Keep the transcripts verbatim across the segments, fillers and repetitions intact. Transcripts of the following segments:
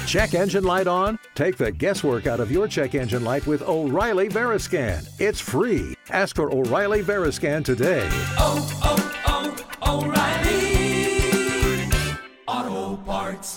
Check engine light on? Take the guesswork out of your check engine light with O'Reilly Veriscan. It's free. Ask for O'Reilly Veriscan today. Oh, oh, oh, O'Reilly Auto Parts.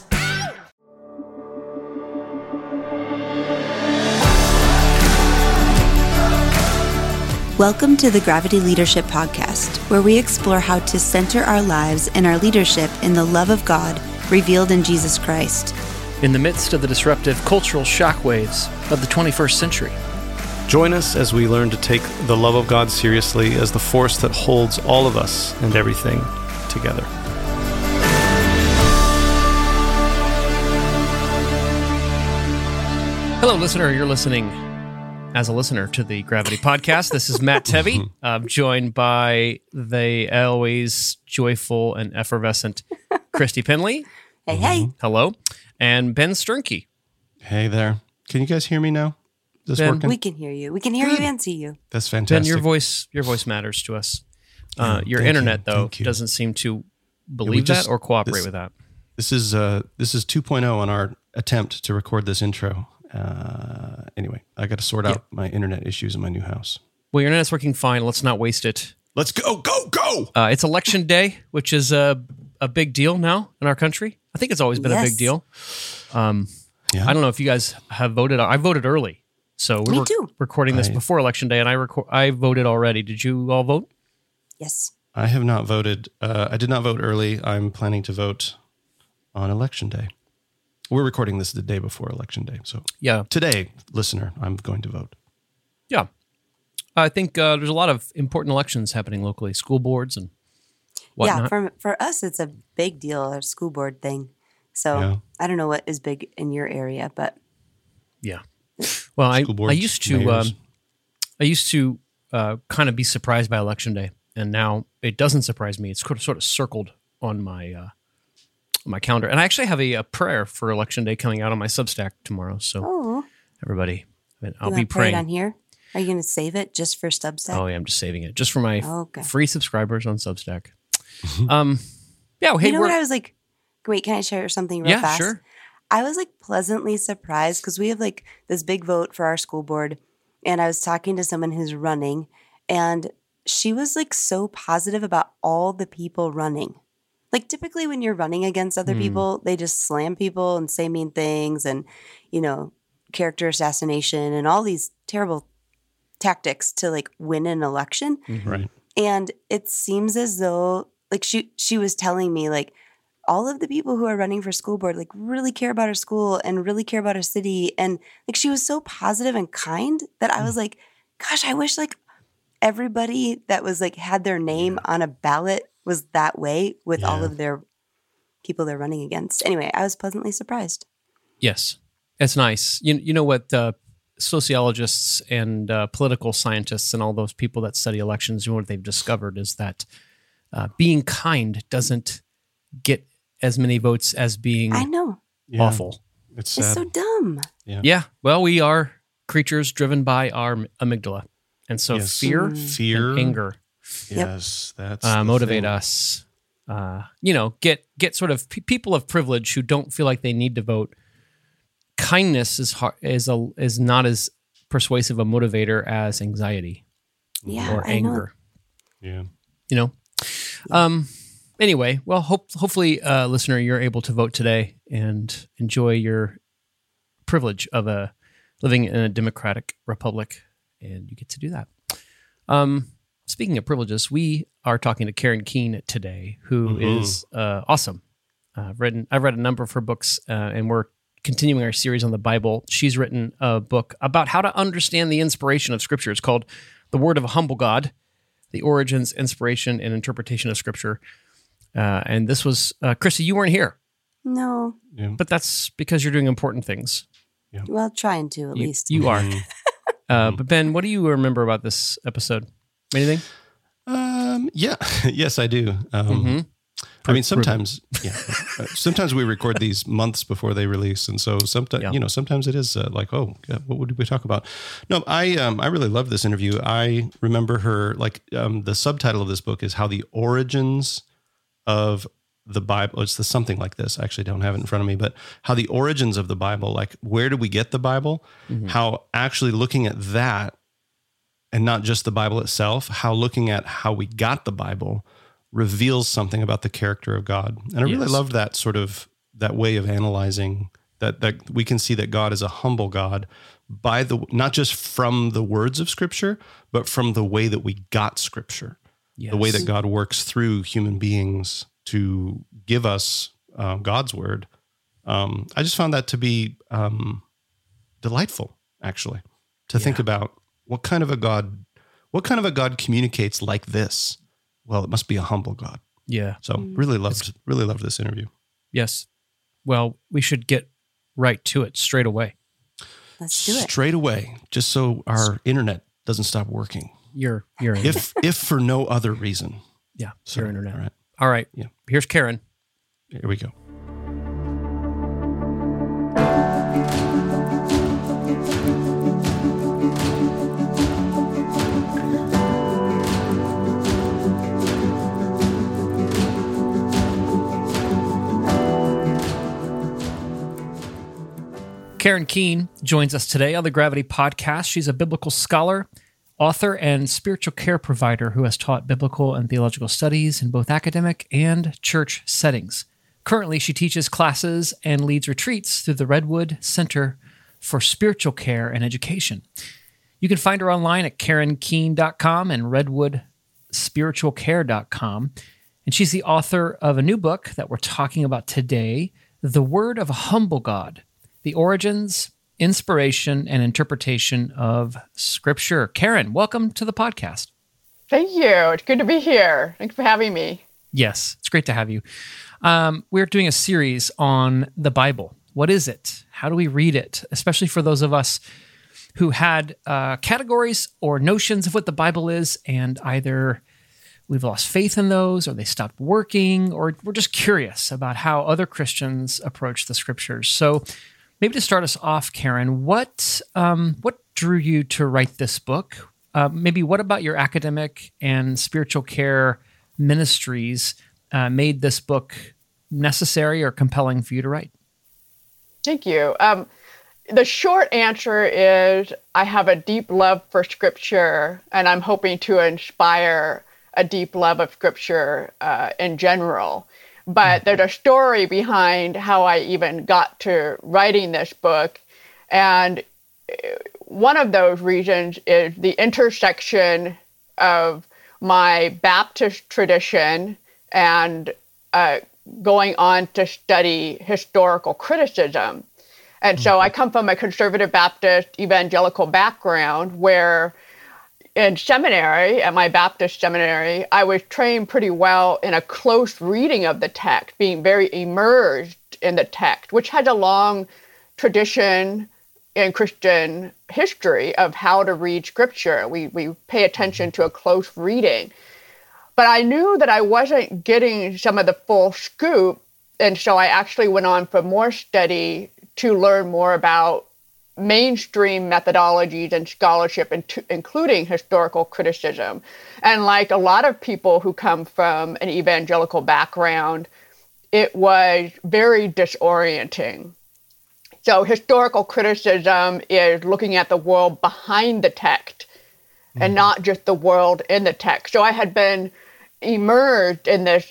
Welcome to the Gravity Leadership Podcast, where we explore how to center our lives and our leadership in the love of God revealed in Jesus Christ. In the midst of the disruptive cultural shockwaves of the twenty-first century. Join us as we learn to take the love of God seriously as the force that holds all of us and everything together. Hello, listener. You're listening as a listener to the Gravity Podcast. This is Matt Tevy. I'm joined by the always joyful and effervescent Christy Penley. Hey, hey. Hello. And Ben Sternke. Hey there. Can you guys hear me now? Is this Ben, working? We can hear you. We can hear Good. you and see you. That's fantastic. Ben, your voice your voice matters to us. Uh, Oh, your thank internet, you, though, thank you. doesn't seem to believe just- that or cooperate this- with that. This is uh, this is two point oh on our attempt to record this intro. Uh, anyway, I got to sort out Yeah. my internet issues in my new house. Well, your internet's working fine. Let's not waste it. Let's go, go, go! Uh, it's election day, which is a, a big deal now in our country. I think it's always been a Yes. big deal. Um, Yeah. I don't know if you guys have voted. I voted early. So we Me were too. recording this I- before election day, and I record. I voted already. Did you all vote? Yes. I have not voted. Uh, I did not vote early. I'm planning to vote on election day. We're recording this the day before election day. So Yeah. today, listener, I'm going to vote. Yeah. I think uh, there's a lot of important elections happening locally, school boards and whatnot. Yeah, for, for us, it's a big deal, our school board thing. So Yeah. I don't know what is big in your area, but Yeah. Well, I, School I boards, used to mayors. um, I used to uh, kind of be surprised by election day, and now it doesn't surprise me. It's sort of, sort of circled on my uh, on my calendar, and I actually have a, a prayer for election day coming out on my Substack tomorrow. So oh, everybody, I mean, I'll you be want to pray it praying. on here? Are you going to save it just for Substack? Oh yeah, I'm just saving it just for my Okay. free subscribers on Substack. um, yeah. Well, hey, you know we're, what I was like? Wait, can I share something real yeah, fast? sure. I was like pleasantly surprised because we have like this big vote for our school board. And I was talking to someone who's running, and she was like so positive about all the people running. Like typically when you're running against other Hmm. people, they just slam people and say mean things and, you know, character assassination and all these terrible tactics to like win an election. Right. And it seems as though like she she was telling me like all of the people who are running for school board like really care about our school and really care about our city. And like she was so positive and kind that I was like, gosh, I wish like everybody that was like had their name on a ballot was that way with all Yeah. of their people they're running against. Anyway, I was pleasantly surprised. Yes, it's nice. You you know what uh, sociologists and uh, political scientists and all those people that study elections, you know what they've discovered is that uh, being kind doesn't get as many votes as being I know. Yeah. awful. It's sad. It's so dumb. yeah. Yeah, well, we are creatures driven by our amygdala, and so Yes. fear, Fear. and anger Yes. That's uh, the motivate thing. us. Uh, you know, get get sort of pe- people of privilege who don't feel like they need to vote. Kindness is hard, is a is not as persuasive a motivator as anxiety Yeah. or I know. anger. Yeah. You know. Um. Anyway, well, hope hopefully, uh, listener, you're able to vote today and enjoy your privilege of a living in a democratic republic, and you get to do that. Um. Speaking of privileges, we are talking to Karen Keene today, who Mhm. is uh, awesome. Uh, I've read I've read a number of her books, uh, and we're continuing our series on the Bible. She's written a book about how to understand the inspiration of Scripture. It's called "The Word of a Humble God: The Origins, Inspiration, and Interpretation of Scripture." Uh, and this was uh, Chrissy. You weren't here, No. Yeah. but that's because you're doing important things. Well, trying to at You, least. you are. Mhm. Uh, but Ben, what do you remember about this episode? Anything? Um. Yeah. Yes, I do. Um, Mhm. I mean, sometimes, yeah. Uh, sometimes we record these months before they release, and so sometimes, Yeah. you know, sometimes it is uh, like, oh, yeah, what would we talk about? No, I, um, I really love this interview. I remember her like um, the subtitle of this book is "How the Origins of the Bible, it's the something like this. I actually don't have it in front of me, but how the origins of the Bible, like where did we get the Bible? Mm-hmm. How actually looking at that and not just the Bible itself, how looking at how we got the Bible reveals something about the character of God. And I yes. really loved that sort of, that way of analyzing that, that we can see that God is a humble God by the, not just from the words of Scripture, but from the way that we got Scripture, yes. the way that God works through human beings to give us uh, God's word. Um, I just found that to be um, delightful, actually, to yeah. think about what kind of a God, what kind of a God communicates like this? Well, it must be a humble God. Yeah. So really loved, really loved this interview. Yes. Well, we should get right to it straight away. Let's do it. Straight away, just so our internet doesn't stop working. Your your if if for no other reason. Yeah, so, your internet. All right. All right. Yeah. Here's Karen. Here we go. Karen Keene joins us today on the Gravity Podcast. She's a biblical scholar, author, and spiritual care provider who has taught biblical and theological studies in both academic and church settings. Currently, she teaches classes and leads retreats through the Redwood Center for Spiritual Care and Education. You can find her online at karen keene dot com and redwood spiritual care dot com. And she's the author of a new book that we're talking about today, The Word of a Humble God: The Origins, Inspiration, and Interpretation of Scripture. Karen, welcome to the podcast. Thank you. It's good to be here. Thanks for having me. Yes, it's great to have you. Um, we're doing a series on the Bible. What is it? How do we read it? Especially for those of us who had uh, categories or notions of what the Bible is, and either we've lost faith in those, or they stopped working, or we're just curious about how other Christians approach the Scriptures. So maybe to start us off, Karen, what um, what drew you to write this book? Uh, maybe what about your academic and spiritual care ministries uh, made this book necessary or compelling for you to write? Thank you. Um, the short answer is I have a deep love for Scripture, and I'm hoping to inspire a deep love of Scripture uh, in general. But there's a story behind how I even got to writing this book. And one of those reasons is the intersection of my Baptist tradition and uh, going on to study historical criticism. And so I come from a conservative Baptist evangelical background where in seminary, at my Baptist seminary, I was trained pretty well in a close reading of the text, being very immersed in the text, which has a long tradition in Christian history of how to read Scripture. We we pay attention to a close reading. But I knew that I wasn't getting some of the full scoop, and so I actually went on for more study to learn more about mainstream methodologies and scholarship, including historical criticism. And like a lot of people who come from an evangelical background, it was very disorienting. So historical criticism is looking at the world behind the text mm-hmm. and not just the world in the text. So I had been immersed in this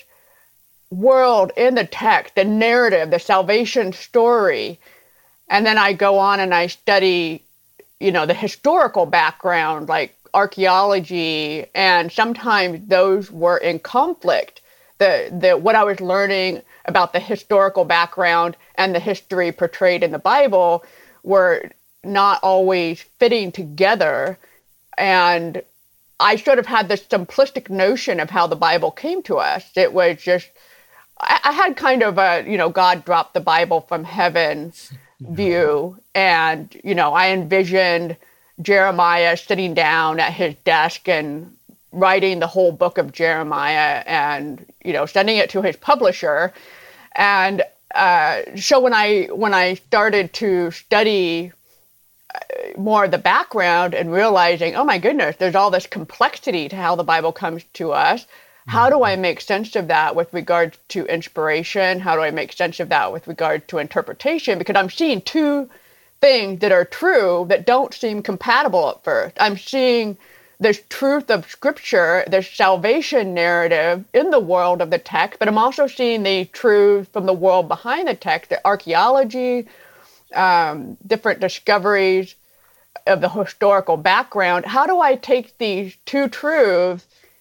world in the text, the narrative, the salvation story. And then I go on and I study, you know, the historical background, like archaeology, and sometimes those were in conflict. The the what I was learning about the historical background and the history portrayed in the Bible were not always fitting together. And I sort of had this simplistic notion of how the Bible came to us. It was just, I, I had kind of a, you know, God dropped the Bible from heaven view. And, you know, I envisioned Jeremiah sitting down at his desk and writing the whole book of Jeremiah and, you know, sending it to his publisher. And uh, so when I when I started to study more of the background and realizing, oh my goodness, there's all this complexity to how the Bible comes to us, How do I make sense of that with regard to inspiration? How do I make sense of that with regard to interpretation? Because I'm seeing two things that are true that don't seem compatible at first. I'm seeing this truth of Scripture, this salvation narrative in the world of the text, but I'm also seeing the truth from the world behind the text, the archaeology, um, different discoveries of the historical background. How do I take these two truths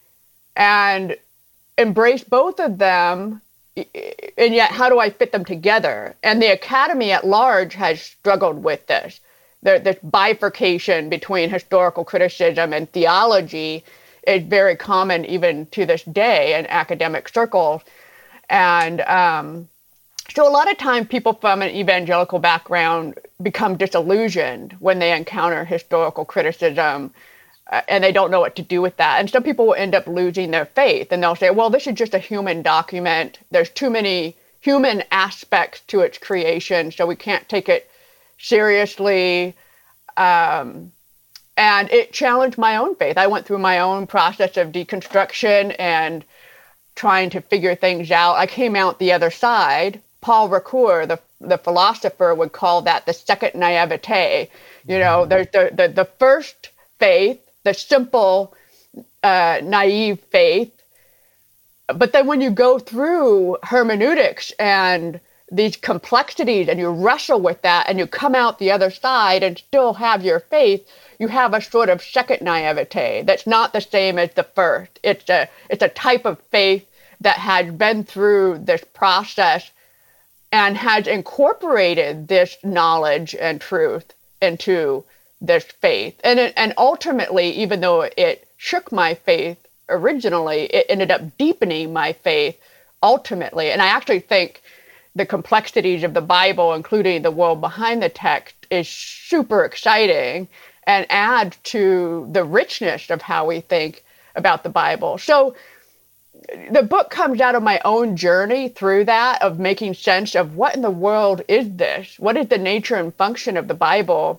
and embrace both of them, and yet how do I fit them together? And the academy at large has struggled with this. There, this bifurcation between historical criticism and theology is very common even to this day in academic circles. And um, so a lot of times people from an evangelical background become disillusioned when they encounter historical criticism, uh, and they don't know what to do with that. And some people will end up losing their faith, and they'll say, well, this is just a human document. There's too many human aspects to its creation, so we can't take it seriously. Um, and it challenged my own faith. I went through my own process of deconstruction and trying to figure things out. I came out the other side. Paul Ricoeur, the the philosopher, would call that the second naivete. You know, there's the, the, the first faith, the simple, uh, naive faith. But then when you go through hermeneutics and these complexities and you wrestle with that and you come out the other side and still have your faith, you have a sort of second naivete that's not the same as the first. It's a, it's a type of faith that has been through this process and has incorporated this knowledge and truth into this faith. And, it, and ultimately, even though it shook my faith originally, it ended up deepening my faith ultimately. And I actually think the complexities of the Bible, including the world behind the text, is super exciting and adds to the richness of how we think about the Bible. So the book comes out of my own journey through that, of making sense of what in the world is this? What is the nature and function of the Bible?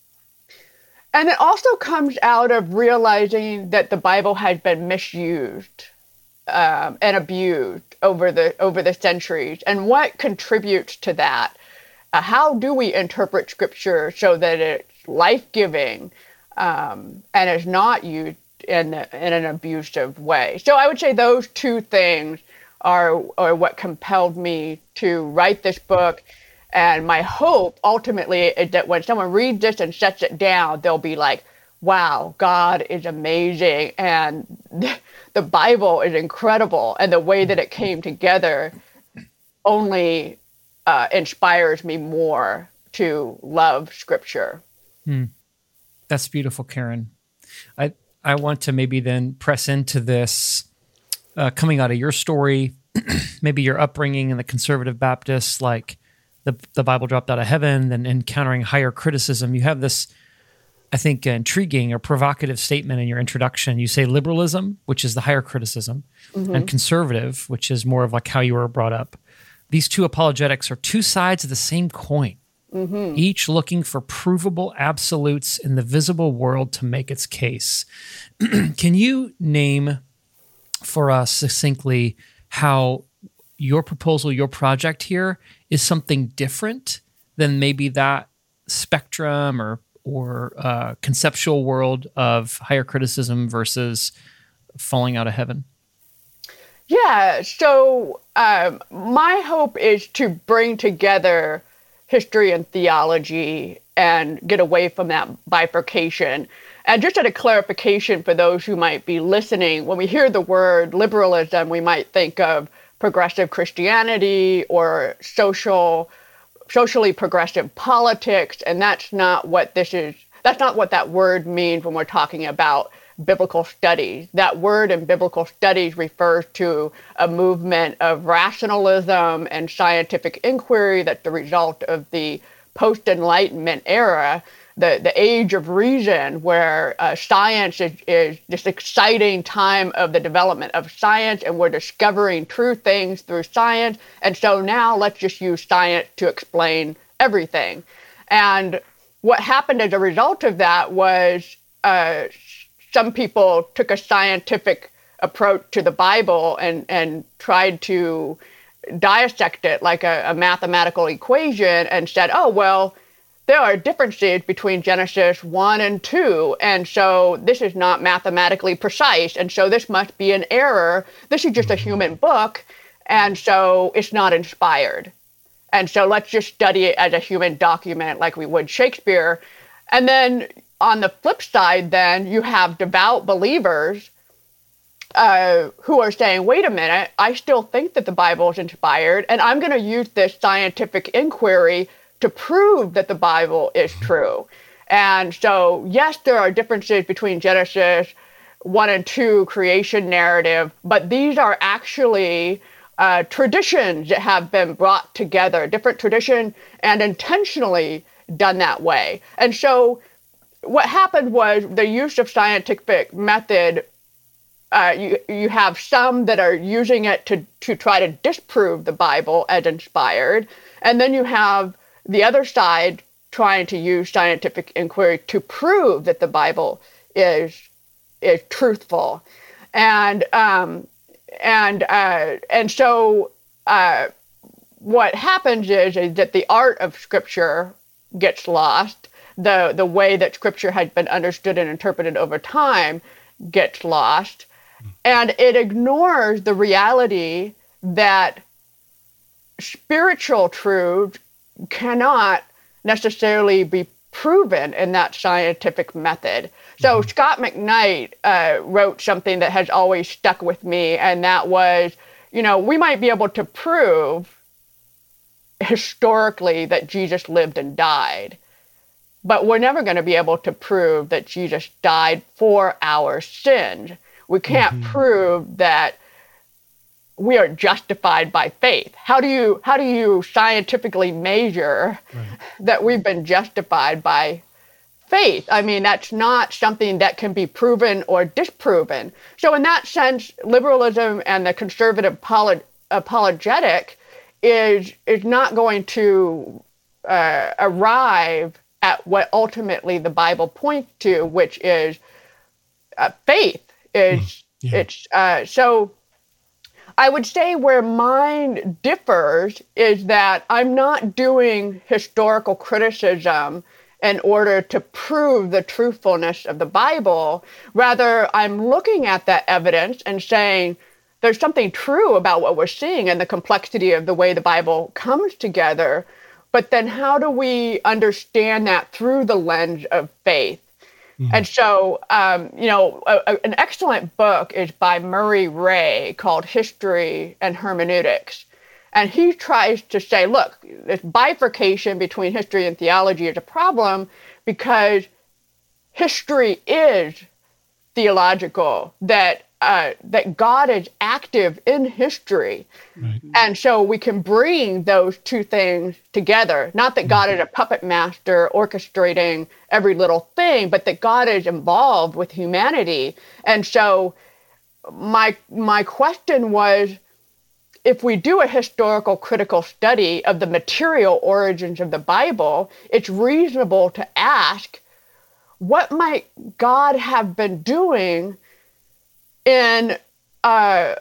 And it also comes out of realizing that the Bible has been misused um, and abused over the over the centuries, and what contributes to that. Uh, how do we interpret Scripture so that it's life-giving um, and is not used in, in an abusive way? So I would say those two things are, are what compelled me to write this book. And my hope ultimately is that when someone reads this and sets it down, they'll be like, wow, God is amazing. And the Bible is incredible. And the way that it came together only uh, inspires me more to love Scripture. Hmm. That's beautiful, Karen. I, I want to maybe then press into this uh, coming out of your story, maybe your upbringing in the conservative Baptists, like the, the Bible dropped out of heaven, then encountering higher criticism. You have this, I think, intriguing or provocative statement in your introduction. You say liberalism, which is the higher criticism, mm-hmm. and conservative, which is more of like how you were brought up. These two apologetics are two sides of the same coin, mm-hmm. each looking for provable absolutes in the visible world to make its case. Can you name for us succinctly how your proposal, your project here is something different than maybe that spectrum or or uh, conceptual world of higher criticism versus falling out of heaven? Yeah, so um, my hope is to bring together history and theology and get away from that bifurcation. And just as a clarification for those who might be listening, when we hear the word liberalism, we might think of progressive Christianity or social socially progressive politics, and that's not what this is. That's not what that word means when we're talking about biblical studies. That word in biblical studies refers to a movement of rationalism and scientific inquiry that's the result of the post-Enlightenment era, the, the age of reason, where uh, science is, is this exciting time of the development of science, and we're discovering true things through science. And so now let's just use science to explain everything. And what happened as a result of that was uh, some people took a scientific approach to the Bible and, and tried to dissect it like a, a mathematical equation and said, oh, well, there are differences between Genesis one and two, and so this is not mathematically precise, and so this must be an error. This is just a human book, and so it's not inspired. And so let's just study it as a human document like we would Shakespeare. And then on the flip side, then you have devout believers uh, who are saying, wait a minute, I still think that the Bible is inspired, and I'm going to use this scientific inquiry to prove that the Bible is true. And so, yes, there are differences between Genesis one and two creation narrative, but these are actually uh, traditions that have been brought together, different tradition and intentionally done that way. And so what happened was the use of scientific method, uh, you, you have some that are using it to, to try to disprove the Bible as inspired, and then you have the other side trying to use scientific inquiry to prove that the Bible is is truthful, and um, and uh, and so uh, what happens is, is that the art of Scripture gets lost. The the way that Scripture has been understood and interpreted over time gets lost, and it ignores the reality that spiritual truth cannot necessarily be proven in that scientific method. So mm-hmm. Scott McKnight uh, wrote something that has always stuck with me, and that was, you know, we might be able to prove historically that Jesus lived and died, but we're never going to be able to prove that Jesus died for our sins. We can't mm-hmm. prove that we are justified by faith. How do you how do you scientifically measure right. that we've been justified by faith? I mean, that's not something that can be proven or disproven. So in that sense, liberalism and the conservative apolog- apologetic is is not going to uh, arrive at what ultimately the Bible points to, which is uh, faith. Is mm, yeah. it's uh, so. I would say where mine differs is that I'm not doing historical criticism in order to prove the truthfulness of the Bible. Rather, I'm looking at that evidence and saying there's something true about what we're seeing and the complexity of the way the Bible comes together. But then how do we understand that through the lens of faith? Mm-hmm. And so, um, you know, a, a, an excellent book is by Murray Ray called History and Hermeneutics. And he tries to say, look, this bifurcation between history and theology is a problem because history is theological, that uh, that God is active in history. Right. And so we can bring those two things together. Not that God is a puppet master orchestrating every little thing, but that God is involved with humanity. And so my my question was, if we do a historical critical study of the material origins of the Bible, it's reasonable to ask, what might God have been doing in uh,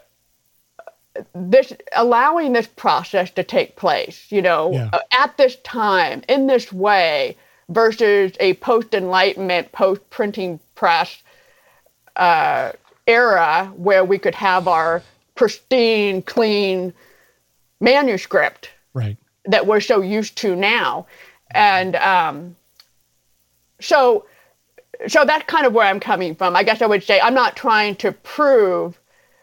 this, allowing this process to take place, you know, yeah. uh, at this time, in this way, versus a post-Enlightenment, post-printing press uh, era where we could have our pristine, clean manuscript right. that we're so used to now. And um, so so that's kind of where I'm coming from. I guess I would say I'm not trying to prove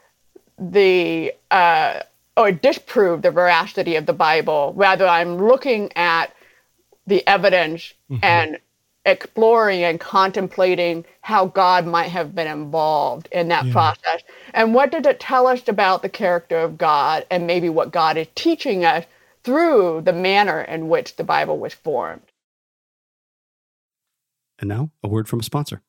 the uh, or disprove the veracity of the Bible. Rather, I'm looking at the evidence mm-hmm. and exploring and contemplating how God might have been involved in that yeah. process. And what does it tell us about the character of God and maybe what God is teaching us through the manner in which the Bible was formed? And now, a word from a sponsor.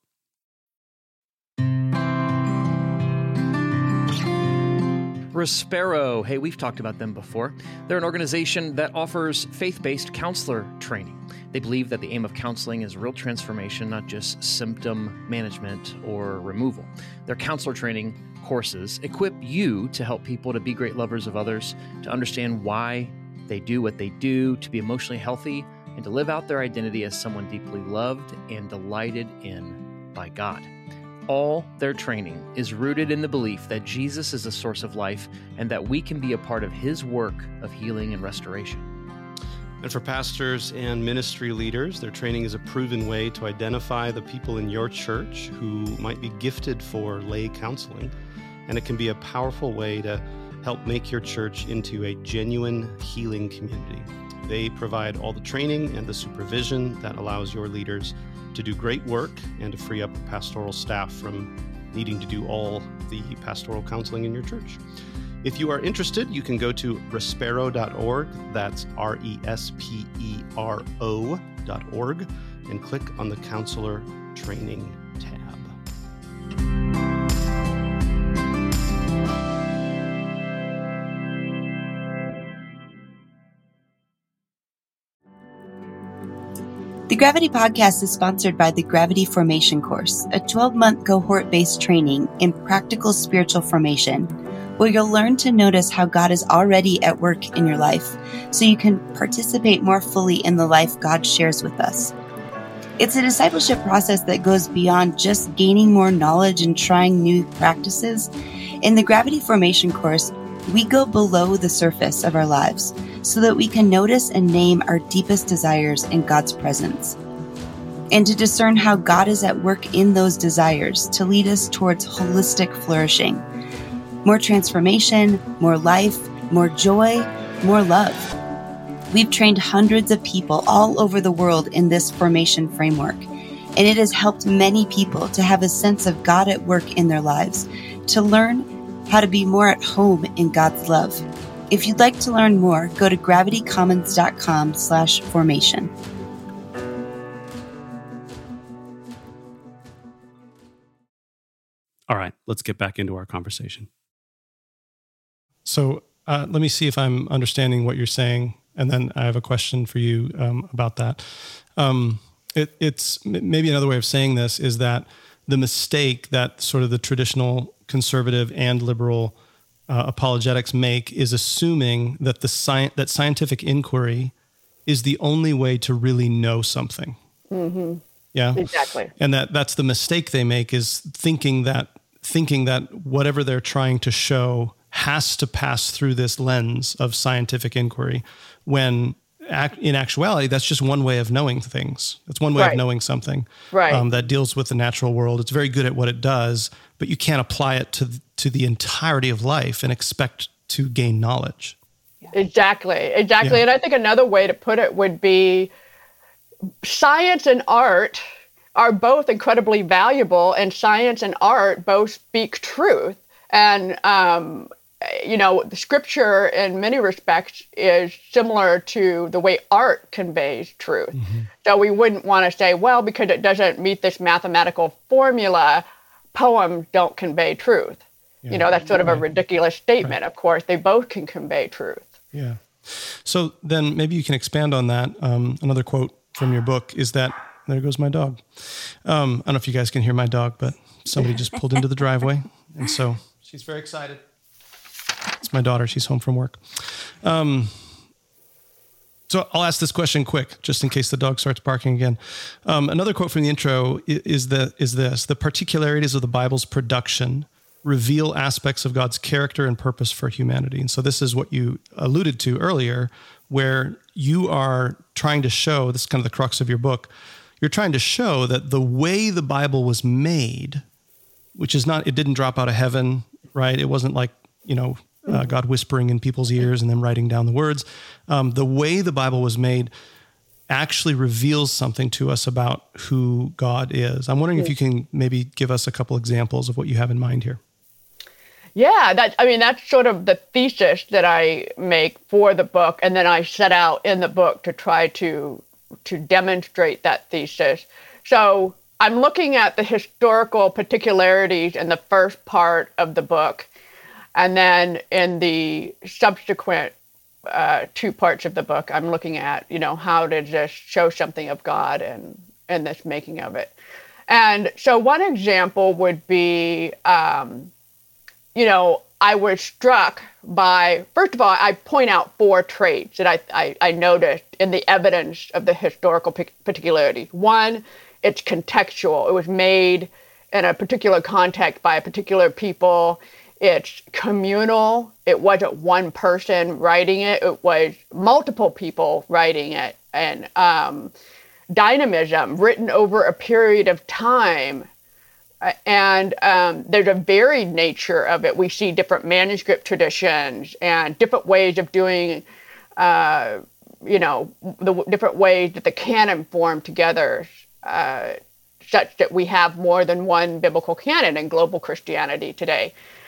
Respero. Hey, we've talked about them before. They're an organization that offers faith-based counselor training. They believe that the aim of counseling is real transformation, not just symptom management or removal. Their counselor training courses equip you to help people to be great lovers of others, to understand why they do what they do, to be emotionally healthy, and to live out their identity as someone deeply loved and delighted in by God. All their training is rooted in the belief that Jesus is the source of life and that we can be a part of his work of healing and restoration. And for pastors and ministry leaders, their training is a proven way to identify the people in your church who might be gifted for lay counseling. And it can be a powerful way to help make your church into a genuine healing community. They provide all the training and the supervision that allows your leaders to do great work and to free up the pastoral staff from needing to do all the pastoral counseling in your church. If you are interested, you can go to respero dot org, that's R E S P E R O dot org, and click on the Counselor Training tab. The Gravity Podcast is sponsored by the Gravity Formation Course, a twelve-month cohort-based training in practical spiritual formation, where you'll learn to notice how God is already at work in your life, so you can participate more fully in the life God shares with us. It's a discipleship process that goes beyond just gaining more knowledge and trying new practices. In the Gravity Formation Course, we go below the surface of our lives so that we can notice and name our deepest desires in God's presence, and to discern how God is at work in those desires to lead us towards holistic flourishing. More transformation, more life, more joy, more love. We've trained hundreds of people all over the world in this formation framework, and it has helped many people to have a sense of God at work in their lives, to learn how to be more at home in God's love. If you'd like to learn more, go to gravity commons dot com slash formation. All right, let's get back into our conversation. So uh, let me see if I'm understanding what you're saying, and then I have a question for you um, about that. Um, it, it's maybe another way of saying this is that the mistake that sort of the traditional conservative and liberal uh, apologetics make is assuming that the sci- that scientific inquiry is the only way to really know something. Mm-hmm. Yeah, Exactly. and that that's the mistake they make, is thinking that thinking that whatever they're trying to show has to pass through this lens of scientific inquiry, when in actuality, that's just one way of knowing things. That's one way Right. of knowing something Right. um, that deals with the natural world. It's very good at what it does, but you can't apply it to to the entirety of life and expect to gain knowledge. Exactly, exactly. Yeah. And I think another way to put it would be science and art are both incredibly valuable, and science and art both speak truth. And, um, you know, the scripture in many respects is similar to the way art conveys truth. Mm-hmm. So we wouldn't want to say, well, because it doesn't meet this mathematical formula, poems don't convey truth. Yeah. You know, that's sort of a Right. ridiculous statement. Right. Of course, they both can convey truth. Yeah. So then maybe you can expand on that. Um, another quote from your book is that, there goes my dog. Um, I don't know if you guys can hear my dog, but somebody just pulled into the driveway. And so she's very excited. It's my daughter. She's home from work. Um, so I'll ask this question quick, just in case the dog starts barking again. Um, another quote from the intro is, is, the, is this: the particularities of the Bible's production reveal aspects of God's character and purpose for humanity. And so this is what you alluded to earlier, where you are trying to show, this is kind of the crux of your book, you're trying to show that the way the Bible was made, which is not, it didn't drop out of heaven, right? It wasn't like, you know, uh, God whispering in people's ears and then writing down the words. Um, the way the Bible was made actually reveals something to us about who God is. I'm wondering if you can maybe give us a couple examples of what you have in mind here. Yeah, that I mean, that's sort of the thesis that I make for the book, and then I set out in the book to try to to demonstrate that thesis. So I'm looking at the historical particularities in the first part of the book, And then in the subsequent uh, two parts of the book, I'm looking at, you know, how did this show something of God and, and this making of it. And so one example would be, um, you know, I was struck by, first of all, I point out four traits that I, I, I noticed in the evidence of the historical particularity. One, it's contextual. It was made in a particular context by a particular people. It's communal. It wasn't one person writing it. It was multiple people writing it. And um, dynamism, written over a period of time. And um, there's a varied nature of it. We see different manuscript traditions and different ways of doing, uh, you know, the w- different ways that the canon formed together, uh, such that we have more than one biblical canon in global Christianity today.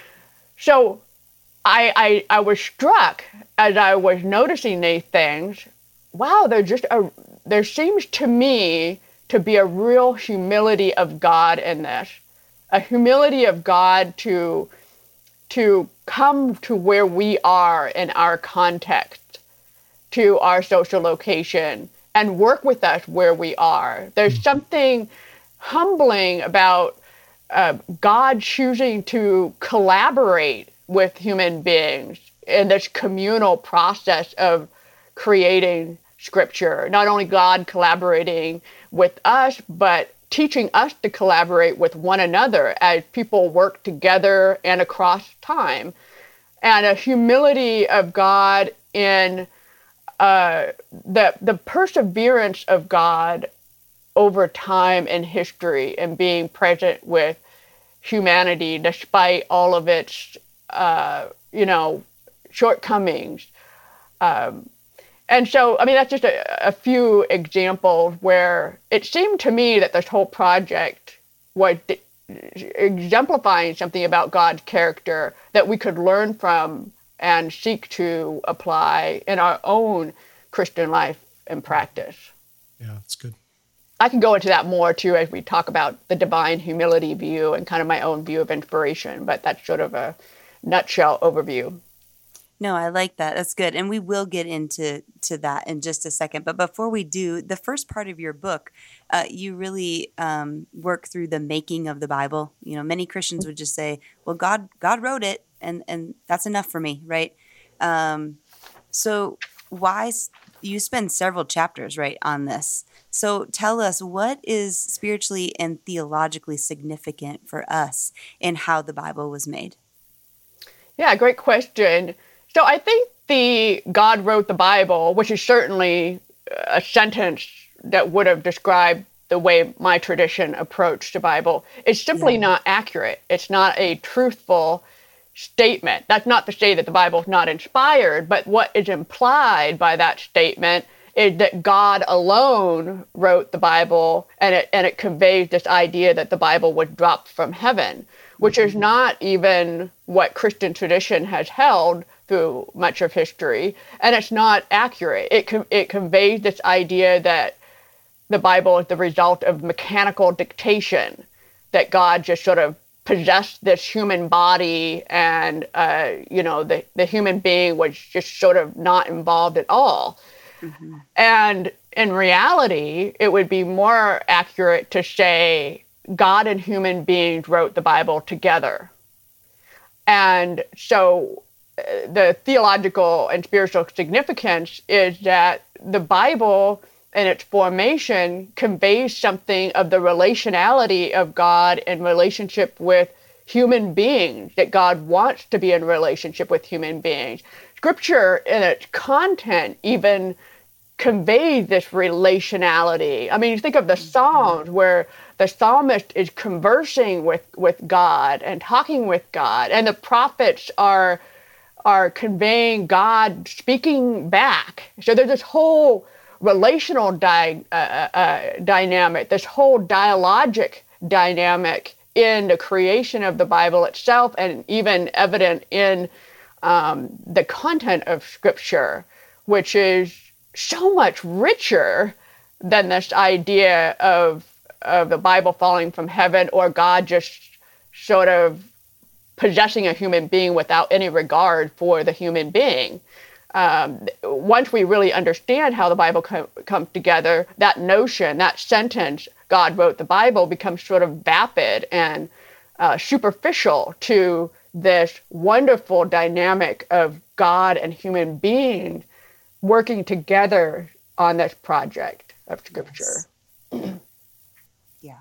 So I, I, I was struck as I was noticing these things. Wow, there's just a, there seems to me to be a real humility of God in this. A humility of God to, to come to where we are in our context, to our social location, and work with us where we are. There's something humbling about uh, God choosing to collaborate with human beings in this communal process of creating Scripture. Not only God collaborating with us, but teaching us to collaborate with one another as people work together and across time. And a humility of God in uh, the, the perseverance of God over time and history and being present with humanity despite all of its, uh, you know, shortcomings. Um, And so, I mean, that's just a, a few examples where it seemed to me that this whole project was de- exemplifying something about God's character that we could learn from and seek to apply in our own Christian life and practice. Yeah, that's good. I can go into that more, too, as we talk about the divine humility view and kind of my own view of inspiration, but that's sort of a nutshell overview. No, I like that. That's good. And we will get into to that in just a second. But before we do, the first part of your book, uh, you really um, work through the making of the Bible. You know, many Christians would just say, well, God God wrote it, and, and that's enough for me, right? Um, so why you spend several chapters, right, on this. So tell us, what is spiritually and theologically significant for us in how the Bible was made? Yeah, great question. So I think the God wrote the Bible, which is certainly a sentence that would have described the way my tradition approached the Bible, is simply yeah. not accurate. It's not a truthful statement. That's not to say that the Bible is not inspired, but what is implied by that statement is that God alone wrote the Bible, and it and it conveys this idea that the Bible was dropped from heaven, which is not even what Christian tradition has held through much of history, and it's not accurate. It con- it conveys this idea that the Bible is the result of mechanical dictation, that God just sort of possessed this human body, and uh, you know the, the human being was just sort of not involved at all. Mm-hmm. And in reality, it would be more accurate to say God and human beings wrote the Bible together. And so the theological and spiritual significance is that the Bible and its formation conveys something of the relationality of God in relationship with human beings, that God wants to be in relationship with human beings. Scripture in its content even conveys this relationality. I mean, you think of the Psalms where the psalmist is conversing with, with God and talking with God, and the prophets are are conveying God speaking back. So there's this whole relational di- uh, uh, dynamic, this whole dialogic dynamic in the creation of the Bible itself, and even evident in um, the content of Scripture, which is so much richer than this idea of of the Bible falling from heaven, or God just sort of possessing a human being without any regard for the human being. Um, once we really understand how the Bible com- comes together, that notion, that sentence, God wrote the Bible, becomes sort of vapid and uh, superficial to this wonderful dynamic of God and human beings working together on this project of Scripture. Yes. Yeah.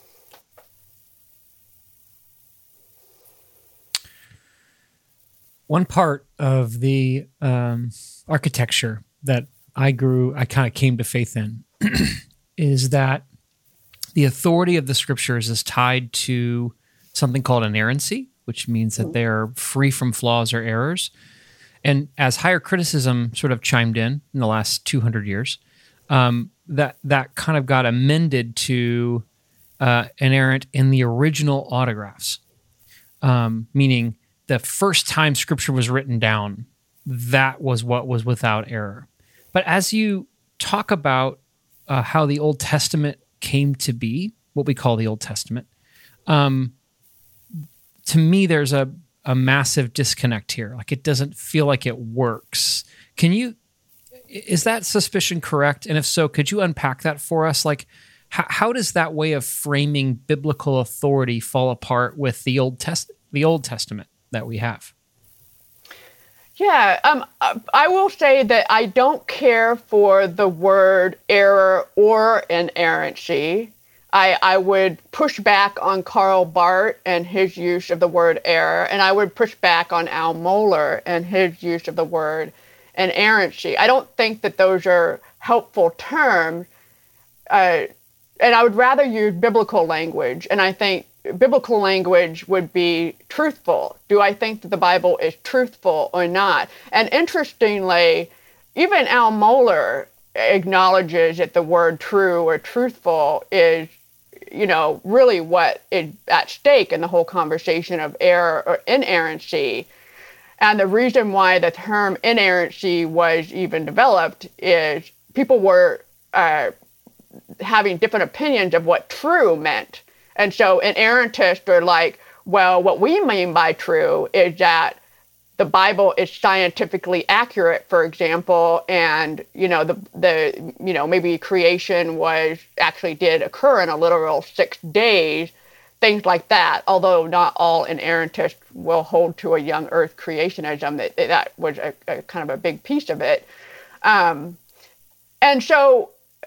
One part of the um, architecture that I grew, I kind of came to faith in, is that the authority of the Scriptures is tied to something called inerrancy, which means that they're free from flaws or errors. And as higher criticism sort of chimed in in the last two hundred years, um, that that kind of got amended to uh, inerrant in the original autographs, um, meaning the first time Scripture was written down, that was what was without error. But as you talk about uh, how the Old Testament came to be, what we call the Old Testament, um, to me, there's a, a massive disconnect here. Like, it doesn't feel like it works. Can you, is that suspicion correct? And if so, could you unpack that for us? Like, how, how does that way of framing biblical authority fall apart with the Old Test, the Old Testament that we have? Yeah, um, I will say that I don't care for the word error or inerrancy. I, I would push back on Karl Barth and his use of the word error, and I would push back on Al Mohler and his use of the word inerrancy. I don't think that those are helpful terms, uh, and I would rather use biblical language, and I think biblical language would be truthful. Do I think that the Bible is truthful or not? And interestingly, even Al Mohler acknowledges that the word true or truthful is, you know, really what is at stake in the whole conversation of error or inerrancy. And the reason why the term inerrancy was even developed is people were uh, having different opinions of what true meant. And so inerrantists are like, well, what we mean by true is that the Bible is scientifically accurate, for example, and, you know, the, the you know, maybe creation was actually did occur in a literal six days, things like that, although not all inerrantists will hold to a young earth creationism. That, that was a, a kind of a big piece of it. Um, and so,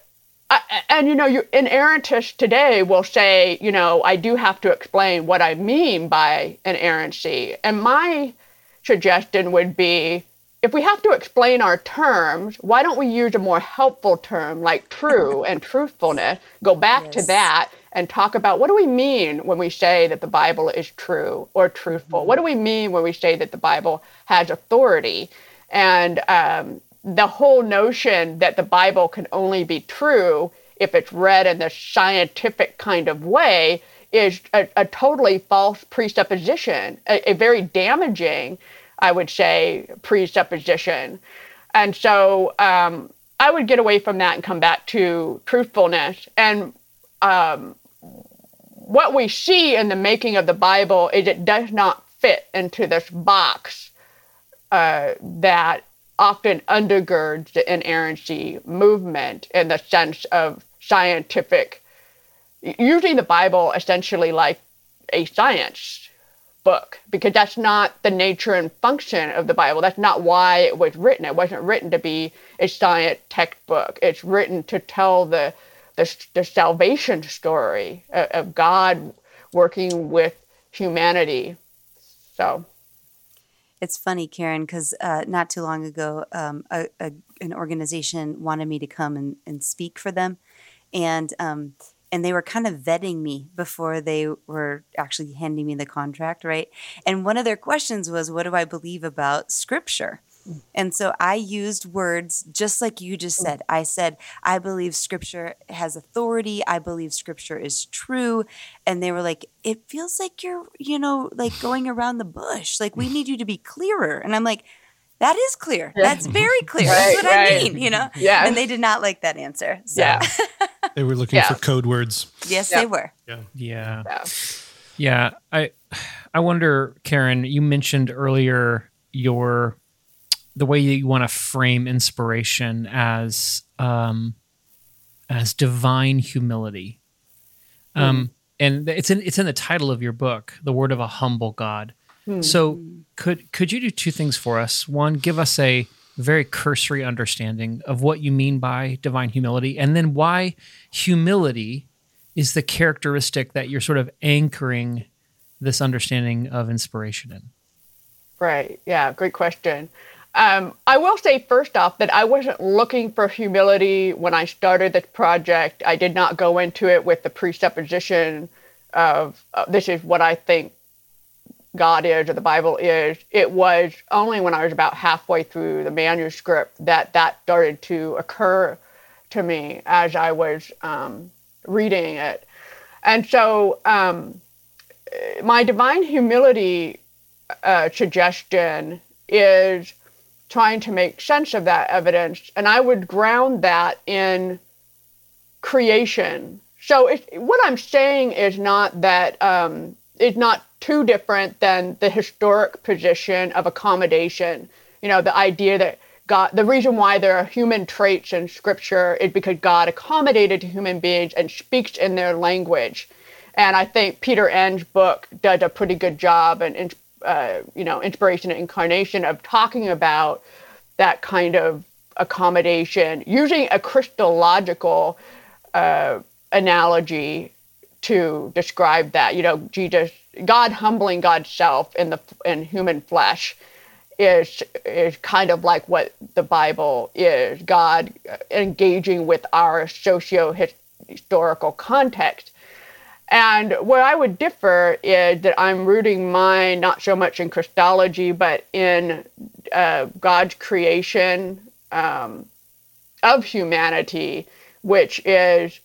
I, and, you know, you, inerrantists today will say, you know, I do have to explain what I mean by inerrancy. And my suggestion would be, if we have to explain our terms, why don't we use a more helpful term like true and truthfulness, go back yes. to that and talk about what do we mean when we say that the Bible is true or truthful? Mm-hmm. What do we mean when we say that the Bible has authority? And um, the whole notion that the Bible can only be true if it's read in the scientific kind of way is a, a totally false presupposition, a, a very damaging, I would say, presupposition. And so um, I would get away from that and come back to truthfulness. And um, what we see in the making of the Bible is it does not fit into this box uh, that often undergirds the inerrancy movement in the sense of scientific, using the Bible essentially like a science book, because that's not the nature and function of the Bible. That's not why it was written. It wasn't written to be a science textbook. It's written to tell the the, the salvation story of, of God working with humanity. So. It's funny, Karen, because uh, not too long ago, um, a, a, an organization wanted me to come and, and speak for them. And um, and they were kind of vetting me before they were actually handing me the contract, right? And one of their questions was, what do I believe about Scripture? And so I used words just like you just said. I said, I believe Scripture has authority. I believe Scripture is true. And they were like, it feels like you're, you know, like going around the bush. Like, we need you to be clearer. And I'm like, that is clear. Yeah. That's very clear. Right, That's what right. I mean, you know? Yeah. And they did not like that answer. So. Yeah. They were looking Yeah. for code words. Yes, Yeah. they were. Yeah. Yeah. Yeah. Yeah, I I wonder, Karen, you mentioned earlier your the way you want to frame inspiration as um, as divine humility. Um, and it's in it's in the title of your book, The Word of a Humble God. Hmm. So could could you do two things for us? One, give us a very cursory understanding of what you mean by divine humility, and then why humility is the characteristic that you're sort of anchoring this understanding of inspiration in. Right. Yeah. Great question. Um, I will say first off that I wasn't looking for humility when I started this project. I did not go into it with the presupposition of uh, this is what I think God is or the Bible is. It was only when I was about halfway through the manuscript that that started to occur to me as I was um, reading it. And so um, my divine humility uh, suggestion is trying to make sense of that evidence, and I would ground that in creation. So it, what I'm saying is not that um, is not too different than the historic position of accommodation. You know, the idea that God, the reason why there are human traits in Scripture is because God accommodated to human beings and speaks in their language. And I think Peter Enns' book does a pretty good job, and uh, you know, Inspiration and Incarnation, of talking about that kind of accommodation, using a Christological uh, analogy to describe that. You know, Jesus, God humbling God's self in the in human flesh is is kind of like what the Bible is. God engaging with our socio-historical context. And where I would differ is that I'm rooting mine not so much in Christology, but in uh, God's creation um, of humanity, which is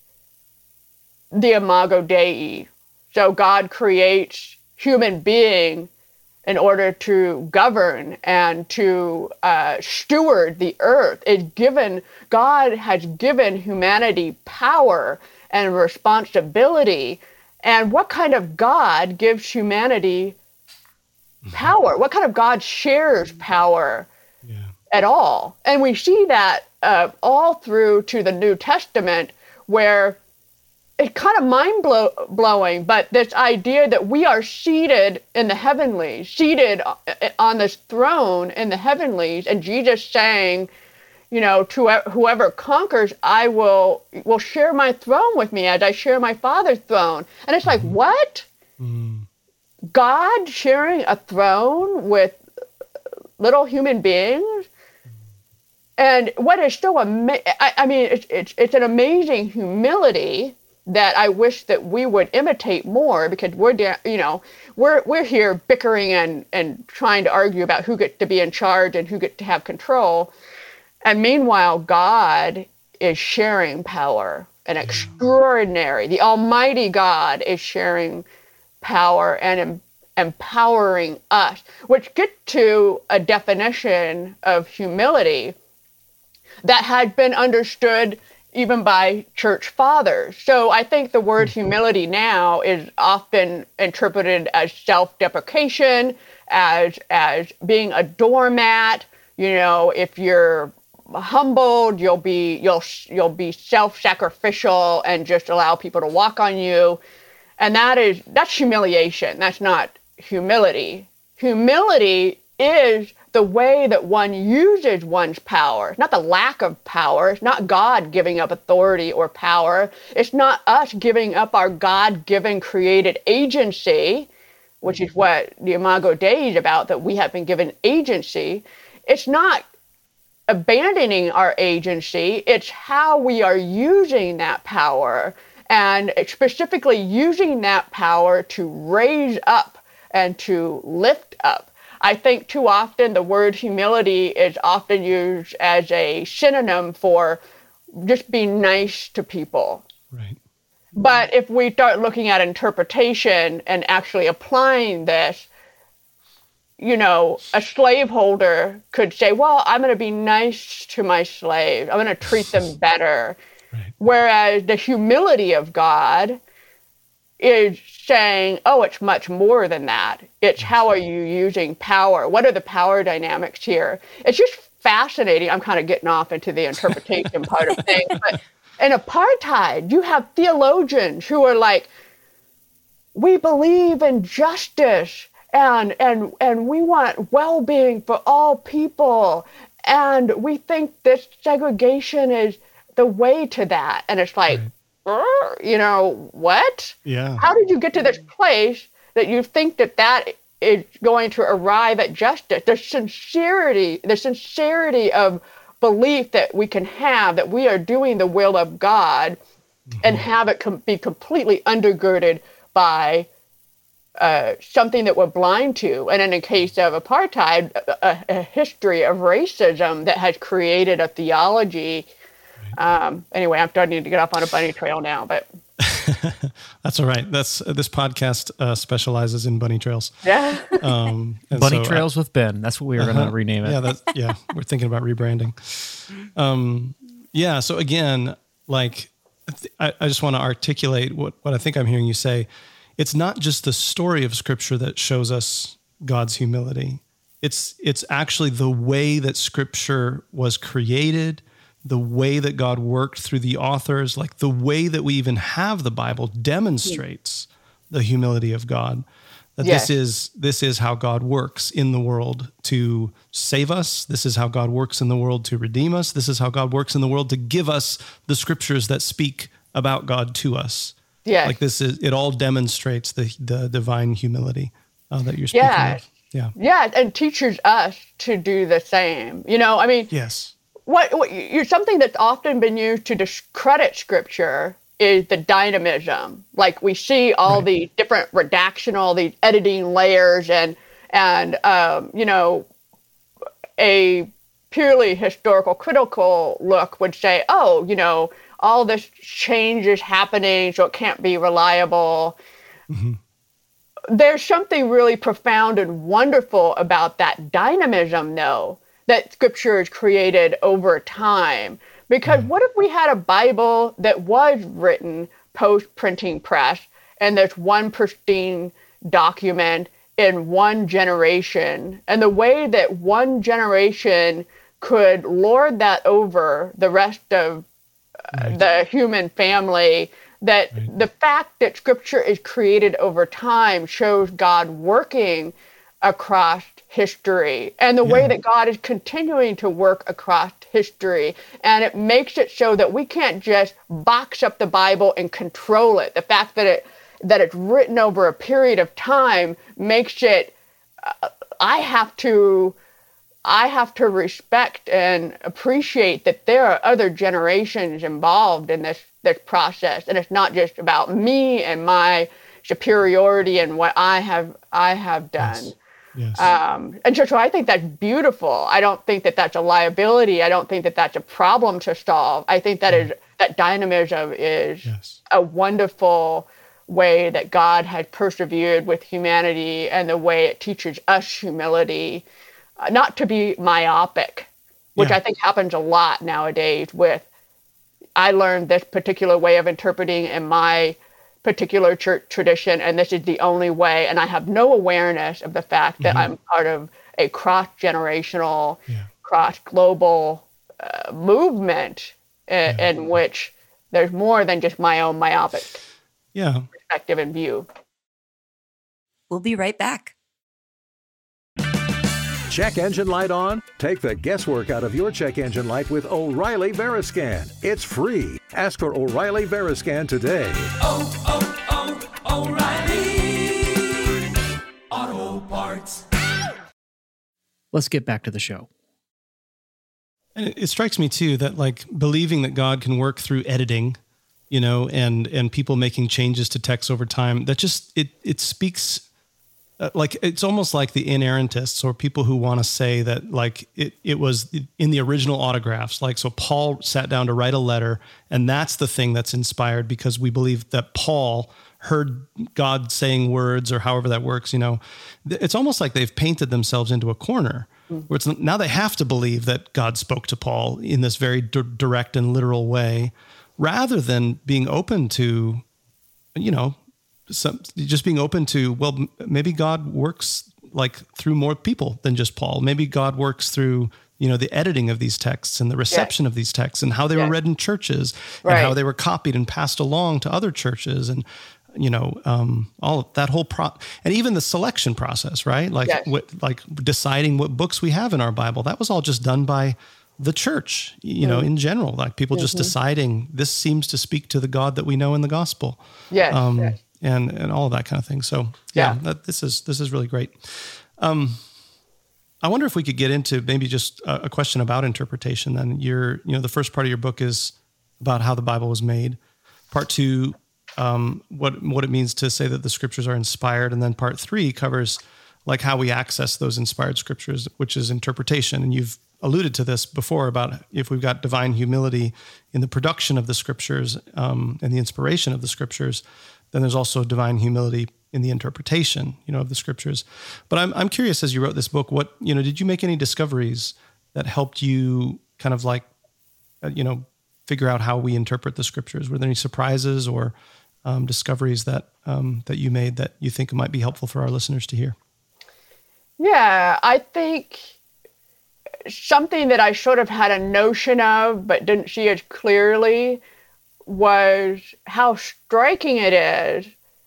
the Imago Dei. So God creates human being in order to govern and to uh, steward the earth. It's given, God has given humanity power and responsibility. And what kind of God gives humanity power? What kind of God shares power yeah. at all? And we see that uh, all through to the New Testament, where it's kind of mind-blowing, but this idea that we are seated in the heavenlies, seated on this throne in the heavenlies, and Jesus saying, you know, to whoever conquers, I will will share my throne with me as I share my Father's throne. And it's like, what? Mm. God sharing a throne with little human beings? And what is so amazing, I, I mean, it's, it's, it's an amazing humility that I wish that we would imitate more, because we're, you know, we're we're here bickering and, and trying to argue about who gets to be in charge and who gets to have control. And meanwhile, God is sharing power, and extraordinary. The Almighty God is sharing power and em- empowering us, which gets to a definition of humility that had been understood even by church fathers. So I think the word humility now is often interpreted as self-deprecation, as as being a doormat. You know, if you're humbled, you'll be you'll you'll be self-sacrificial and just allow people to walk on you, and that is that's humiliation. That's not humility. Humility is the way that one uses one's power, not the lack of power. It's not God giving up authority or power. It's not us giving up our God-given created agency, which is what the Imago Dei is about, that we have been given agency. It's not abandoning our agency. It's how we are using that power, and specifically using that power to raise up and to lift up. I think too often the word humility is often used as a synonym for just being nice to people. Right. But if we start looking at interpretation and actually applying this, you know, a slaveholder could say, well, I'm going to be nice to my slaves. I'm going to treat them better. Right. Whereas the humility of God is saying, oh, it's much more than that. It's how are you using power? What are the power dynamics here? It's just fascinating. I'm kind of getting off into the interpretation part of things. But in apartheid, you have theologians who are like, we believe in justice and and and we want well-being for all people. And we think this segregation is the way to that. And it's like, right. you know, what? Yeah. How did you get to this place that you think that that is going to arrive at justice? The sincerity, the sincerity of belief that we can have that we are doing the will of God mm-hmm. and have it com- be completely undergirded by uh, something that we're blind to. And in the case of apartheid, a, a history of racism that has created a theology. Um, anyway, I'm starting to get off on a bunny trail now, but that's all right. That's uh, this podcast uh, specializes in bunny trails. Yeah, um, and bunny so trails I, with Ben. That's what we were uh-huh. going to rename it. Yeah, that's, yeah. We're thinking about rebranding. Um, yeah. So again, like I, I just want to articulate what what I think I'm hearing you say. It's not just the story of Scripture that shows us God's humility. It's it's actually the way that Scripture was created, the way that God worked through the authors, like the way that we even have the Bible demonstrates the humility of God. That yes. this is this is how God works in the world to save us. This is how God works in the world to redeem us. This is how God works in the world to give us the Scriptures that speak about God to us. Yeah, like this is it all demonstrates the the divine humility uh, that you're speaking yeah. of. Yeah, yeah, and teaches us to do the same. You know, I mean, yes. What, what you something that's often been used to discredit Scripture is the dynamism. Like we see all right. these different redactional, these editing layers, and and um, you know, a purely historical, critical look would say, oh, you know, all this change is happening, so it can't be reliable. Mm-hmm. There's something really profound and wonderful about that dynamism, though, that Scripture is created over time. Because what if we had a Bible that was written post-printing press, and there's one pristine document in one generation, and the way that one generation could lord that over the rest of uh, right. the human family, that right. the fact that Scripture is created over time shows God working across history and the yeah. way that God is continuing to work across history. And it makes it so that we can't just box up the Bible and control it. The fact that it that it's written over a period of time makes it, uh, I have to, I have to respect and appreciate that there are other generations involved in this, this process. And it's not just about me and my superiority and what I have, I have done. Yes. Yes. Um, and so, so I think that's beautiful. I don't think that that's a liability. I don't think that that's a problem to solve. I think that is that dynamism is yes. a wonderful way that God has persevered with humanity, and the way it teaches us humility, uh, not to be myopic, which yeah. I think happens a lot nowadays with, I learned this particular way of interpreting in my particular church tradition, and this is the only way, and I have no awareness of the fact that mm-hmm. I'm part of a cross-generational, yeah. cross-global uh, movement in, yeah. in which there's more than just my own myopic yeah. perspective and view. We'll be right back. Check engine light on? Take the guesswork out of your check engine light with O'Reilly Veriscan. It's free. Ask for O'Reilly Veriscan today. Oh, oh, oh, O'Reilly Auto Parts. Let's get back to the show. And it, it strikes me too that like believing that God can work through editing, you know, and and people making changes to text over time, that just it it speaks. Uh, like it's almost like the inerrantists or people who want to say that like it, it was in the original autographs. Like, so Paul sat down to write a letter, and that's the thing that's inspired because we believe that Paul heard God saying words, or however that works. You know, it's almost like they've painted themselves into a corner mm. where it's now they have to believe that God spoke to Paul in this very d- direct and literal way, rather than being open to, you know, some, just being open to, well, m- maybe God works like through more people than just Paul. Maybe God works through, you know, the editing of these texts and the reception Yes. of these texts and how they Yes. were read in churches Right. and how they were copied and passed along to other churches and, you know, um, all of that whole pro and even the selection process, right? Like, Yes. what, like deciding what books we have in our Bible, that was all just done by the church, you know, in general, like people just deciding this seems to speak to the God that we know in the gospel. Yes, Um, yes. and, and all of that kind of thing. So yeah, Yeah. that, this is, this is really great. Um, I wonder if we could get into maybe just a, a question about interpretation. Then your, you know, the first part of your book is about how the Bible was made. Part two, um, what, what it means to say that the scriptures are inspired. And then part three covers like how we access those inspired scriptures, which is interpretation. And you've alluded to this before about if we've got divine humility in the production of the scriptures um, and the inspiration of the scriptures, then there's also divine humility in the interpretation, you know, of the scriptures. But I'm I'm curious, as you wrote this book, what, you know, did you make any discoveries that helped you kind of like, uh, you know, figure out how we interpret the scriptures? Were there any surprises or um, discoveries that um, that you made that you think might be helpful for our listeners to hear? Yeah, I think something that I sort of had a notion of but didn't see as clearly was how striking it is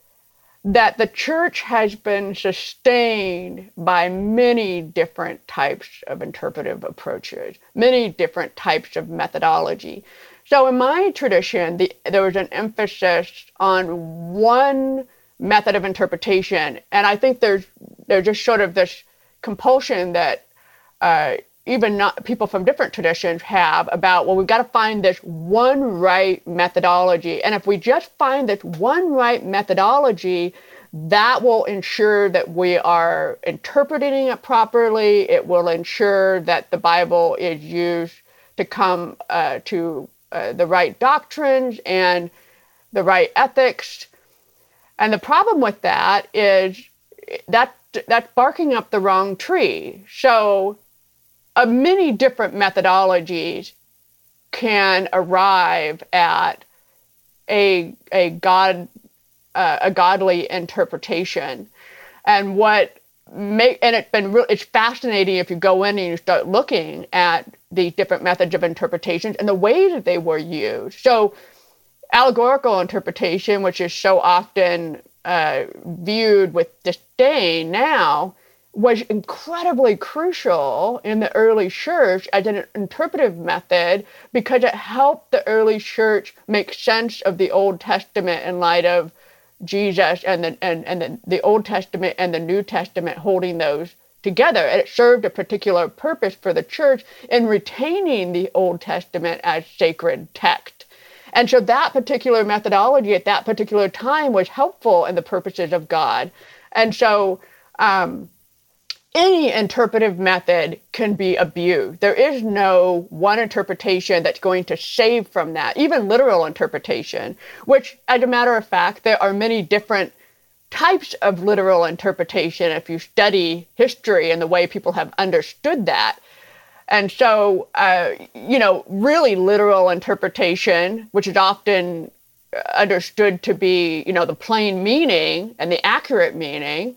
that the church has been sustained by many different types of interpretive approaches, many different types of methodology. So in my tradition, the, there was an emphasis on one method of interpretation, and I think there's there's just sort of this compulsion that uh, even not people from different traditions have about, well, we've got to find this one right methodology. And if we just find this one right methodology, that will ensure that we are interpreting it properly. It will ensure that the Bible is used to come uh, to uh, the right doctrines and the right ethics. And the problem with that is that that's barking up the wrong tree. So Uh, many different methodologies can arrive at a a god uh, a godly interpretation, and what make and it's been re- it's fascinating if you go in and you start looking at these different methods of interpretations and the ways that they were used. So, allegorical interpretation, which is so often uh, viewed with disdain now, was incredibly crucial in the early church as an interpretive method because it helped the early church make sense of the Old Testament in light of Jesus and the and, and the, the Old Testament and the New Testament, holding those together. And it served a particular purpose for the church in retaining the Old Testament as sacred text. And so that particular methodology at that particular time was helpful in the purposes of God. And so um, any interpretive method can be abused. There is no one interpretation that's going to save from that, even literal interpretation, which, as a matter of fact, there are many different types of literal interpretation if you study history and the way people have understood that. And so, uh, you know, really literal interpretation, which is often understood to be, you know, the plain meaning and the accurate meaning,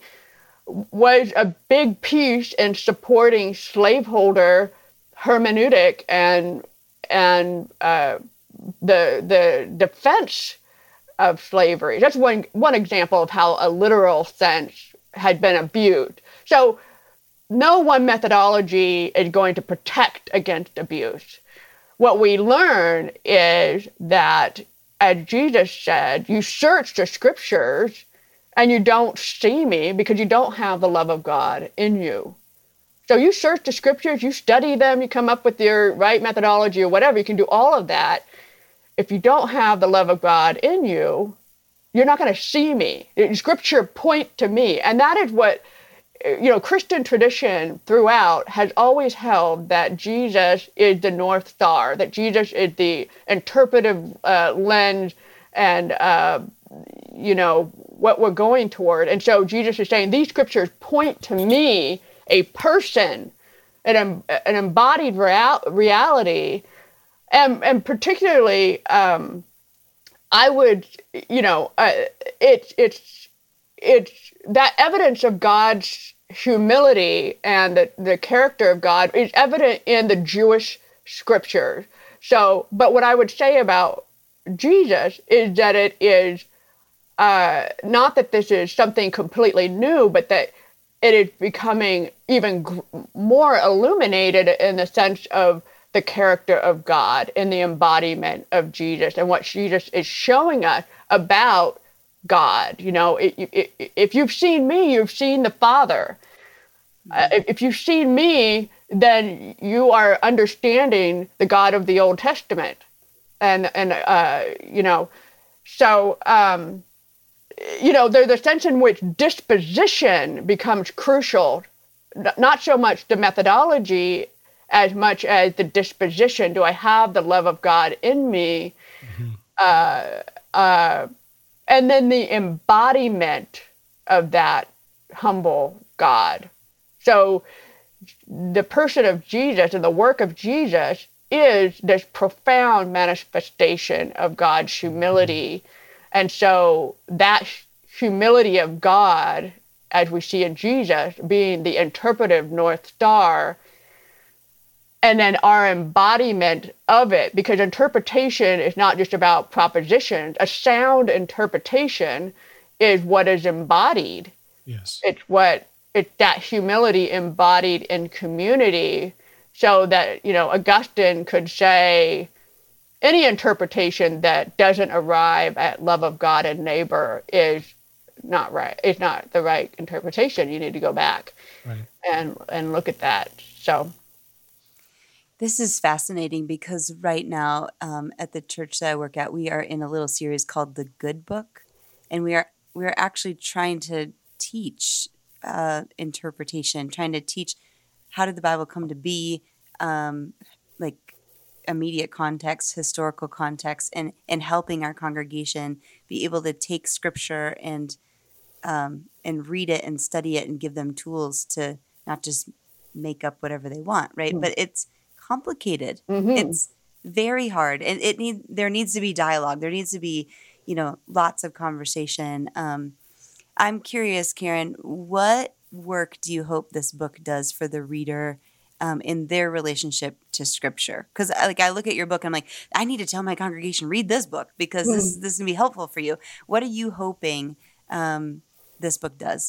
was a big piece in supporting slaveholder hermeneutic and and uh, the the defense of slavery. That's one one example of how a literal sense had been abused. So no one methodology is going to protect against abuse. What we learn is that, as Jesus said, you search the scriptures and you don't see me because you don't have the love of God in you. So you search the scriptures, you study them, you come up with your right methodology or whatever, you can do all of that. If you don't have the love of God in you, you're not going to see me. Scripture point to me. And that is what, you know, Christian tradition throughout has always held, that Jesus is the North Star, that Jesus is the interpretive uh, lens and, uh, you know, what we're going toward. And so Jesus is saying, these scriptures point to me, a person, an, an embodied real, reality. And, and particularly, um, I would, you know, uh, it's it's it's that evidence of God's humility and the, the character of God is evident in the Jewish scriptures. So, but what I would say about Jesus is that it is uh, not that this is something completely new, but that it is becoming even gr- more illuminated in the sense of the character of God and the embodiment of Jesus and what Jesus is showing us about God. You know, it, it, if you've seen me, you've seen the Father. Uh, if, if you've seen me, then you are understanding the God of the Old Testament. And, and uh, you know, so, um, you know, there's a sense in which disposition becomes crucial, not so much the methodology as much as the disposition. Do I have the love of God in me? Mm-hmm. Uh, uh, and then the embodiment of that humble God. So the person of Jesus and the work of Jesus is this profound manifestation of God's humility. And so that humility of God, as we see in Jesus, being the interpretive North Star, and then our embodiment of it, because interpretation is not just about propositions. A sound interpretation is what is embodied. Yes. It's what, it's that humility embodied in community, so that, you know, Augustine could say, any interpretation that doesn't arrive at love of God and neighbor is not right. It's not the right interpretation. You need to go back right. and and look at that. So this is fascinating because right now um, at the church that I work at, we are in a little series called The Good Book, and we are we are actually trying to teach uh, interpretation, trying to teach how did the Bible come to be, um, like immediate context, historical context, and, and helping our congregation be able to take scripture and um, and read it and study it and give them tools to not just make up whatever they want, right? Mm-hmm. But it's complicated. Mm-hmm. It's very hard. And it need there needs to be dialogue. There needs to be, you know, lots of conversation. Um, I'm curious, Karen, what work do you hope this book does for the reader Um, in their relationship to scripture? Because like I look at your book and I'm like, I need to tell my congregation, read this book because mm. this, this is going to be helpful for you. What are you hoping um, this book does?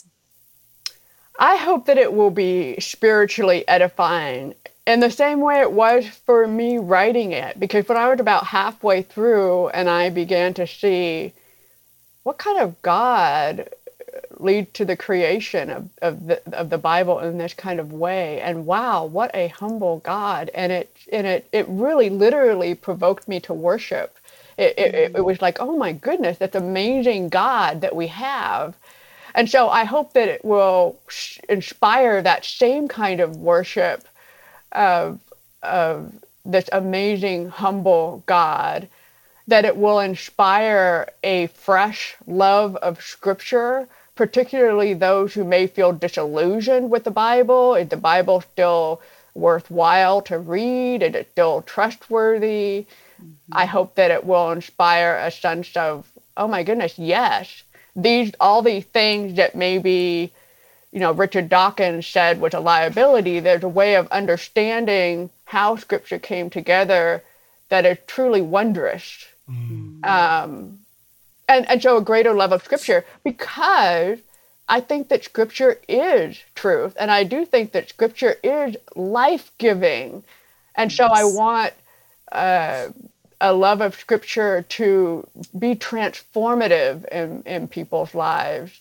I hope that it will be spiritually edifying in the same way it was for me writing it. Because when I was about halfway through and I began to see what kind of God lead to the creation of, of the of the Bible in this kind of way. And wow, what a humble God. And it and it it really literally provoked me to worship. It, it, it was like, oh my goodness, that's amazing God that we have. And so I hope that it will inspire that same kind of worship of, of this amazing, humble God, that it will inspire a fresh love of Scripture, particularly those who may feel disillusioned with the Bible. Is the Bible still worthwhile to read? Is it still trustworthy? Mm-hmm. I hope that it will inspire a sense of, oh my goodness, yes. These, all these things that maybe, you know, Richard Dawkins said was a liability, there's a way of understanding how Scripture came together that is truly wondrous. Mm-hmm. Um, And, and show a greater love of Scripture, because I think that Scripture is truth. And I do think that Scripture is life-giving. And so I want uh, a love of Scripture to be transformative in, in people's lives.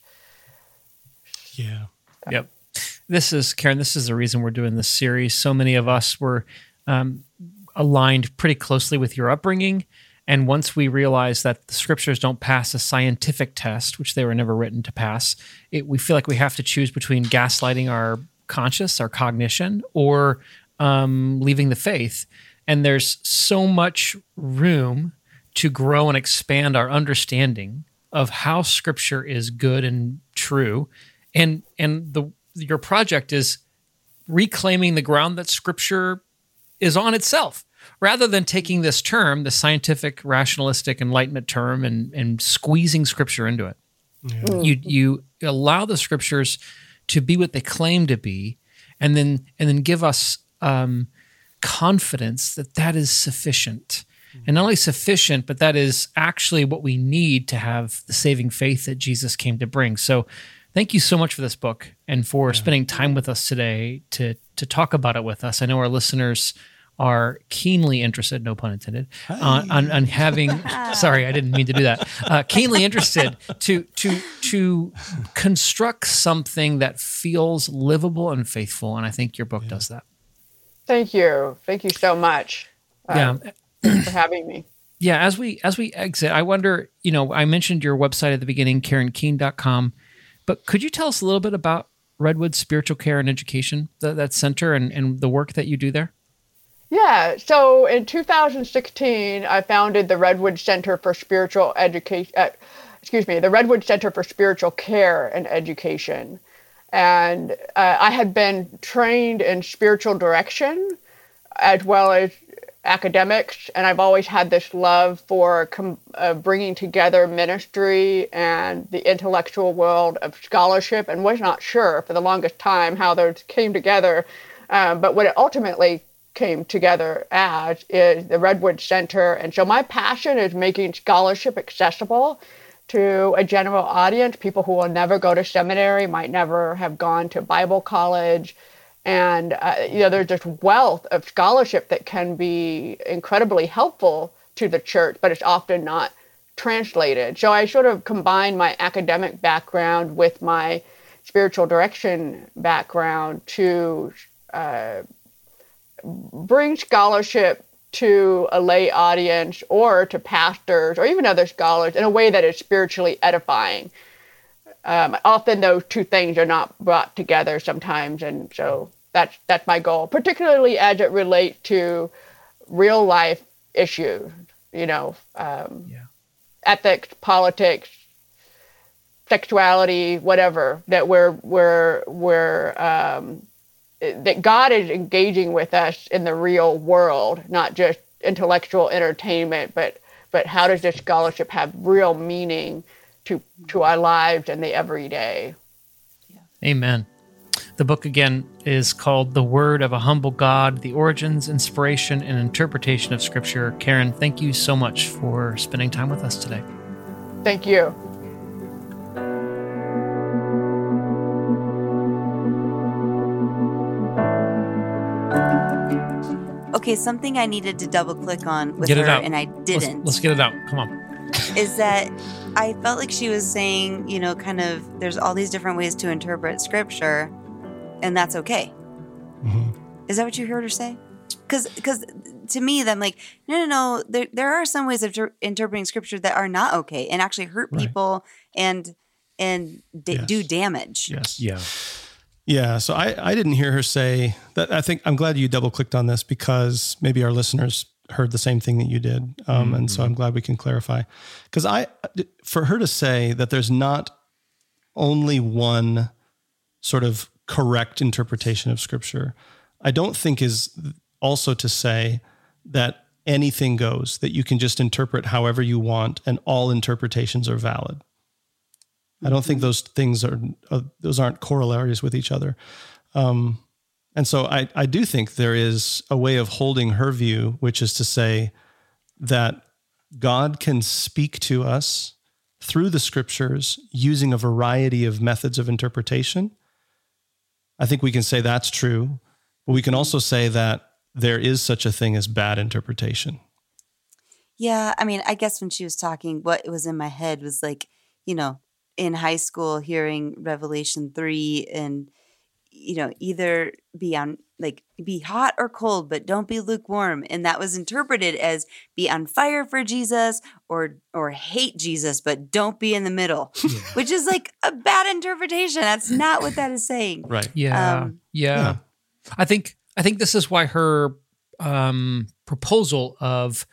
Yeah. Yep. This is, Karen, this is the reason we're doing this series. So many of us were um, aligned pretty closely with your upbringing. And once we realize that the scriptures don't pass a scientific test, which they were never written to pass, it, we feel like we have to choose between gaslighting our conscious, our cognition, or um, leaving the faith. And there's so much room to grow and expand our understanding of how Scripture is good and true. And and the your project is reclaiming the ground that Scripture is on itself. rather than taking this term, the scientific, rationalistic, enlightenment term, and and squeezing Scripture into it. Yeah. You you allow the Scriptures to be what they claim to be, and then and then give us um, confidence that that is sufficient. And not only sufficient, but that is actually what we need to have the saving faith that Jesus came to bring. So thank you so much for this book and for yeah. spending time with us today to to talk about it with us. I know our listeners are keenly interested, no pun intended, on, on, on having, sorry, I didn't mean to do that, uh, keenly interested to to to construct something that feels livable and faithful. And I think your book yeah. does that. Thank you. Thank you so much. Yeah. Uh, for having me. Yeah, as we as we exit, I wonder, you know, I mentioned your website at the beginning, Karen Keene dot com, but could you tell us a little bit about Redwood Spiritual Care and Education, that, that center, and, and the work that you do there? Yeah, so in two thousand sixteen, I founded the Redwood Center for Spiritual Education, uh, excuse me, the Redwood Center for Spiritual Care and Education. And uh, I had been trained in spiritual direction as well as academics, and I've always had this love for com- uh, bringing together ministry and the intellectual world of scholarship, and was not sure for the longest time how those came together. Um, but what it ultimately came together as is the Redwood Center. And so my passion is making scholarship accessible to a general audience, people who will never go to seminary, might never have gone to Bible college. And, uh, you know, there's this wealth of scholarship that can be incredibly helpful to the church, but it's often not translated. So I sort of combine my academic background with my spiritual direction background to uh, bring scholarship to a lay audience or to pastors or even other scholars in a way that is spiritually edifying. Um, often those two things are not brought together sometimes, and so that's that's my goal, particularly as it relates to real life issues, you know, um, yeah. ethics, politics, sexuality, whatever, that we're we're we're um, that God is engaging with us in the real world, not just intellectual entertainment, but but how does this scholarship have real meaning to to our lives and the everyday. Yeah. Amen. The book again is called The Word of a Humble God, The Origins, Inspiration, and Interpretation of Scripture. Karen, thank you so much for spending time with us today. Thank you. Okay, something I needed to double click on with get her it out. and I didn't. Let's, let's get it out. Come on. Is that I felt like she was saying, you know, kind of there's all these different ways to interpret scripture, and that's okay. Mm-hmm. Is that what you heard her say? Because because to me, I'm like, no, no, no. There, there are some ways of ter- interpreting scripture that are not okay and actually hurt right. people and and d- yes. do damage. Yes. Yeah. Yeah. So I, I didn't hear her say that. I think I'm glad you double clicked on this because maybe our listeners heard the same thing that you did. Um, mm-hmm. And so I'm glad we can clarify. Because I, for her to say that there's not only one sort of correct interpretation of Scripture, I don't think is also to say that anything goes, that you can just interpret however you want and all interpretations are valid. I don't think those things are, uh, those aren't corollaries with each other. Um, and so I, I do think there is a way of holding her view, which is to say that God can speak to us through the Scriptures using a variety of methods of interpretation. I think we can say that's true, but we can also say that there is such a thing as bad interpretation. Yeah, I mean, I guess when she was talking, what was in my head was like, you know, in high school hearing Revelation three and, you know, either be on like be hot or cold, but don't be lukewarm. And that was interpreted as be on fire for Jesus or or hate Jesus, but don't be in the middle, yeah. which is like a bad interpretation. That's not what that is saying. Right. Yeah. Um, yeah. yeah. I think I think this is why her um, proposal of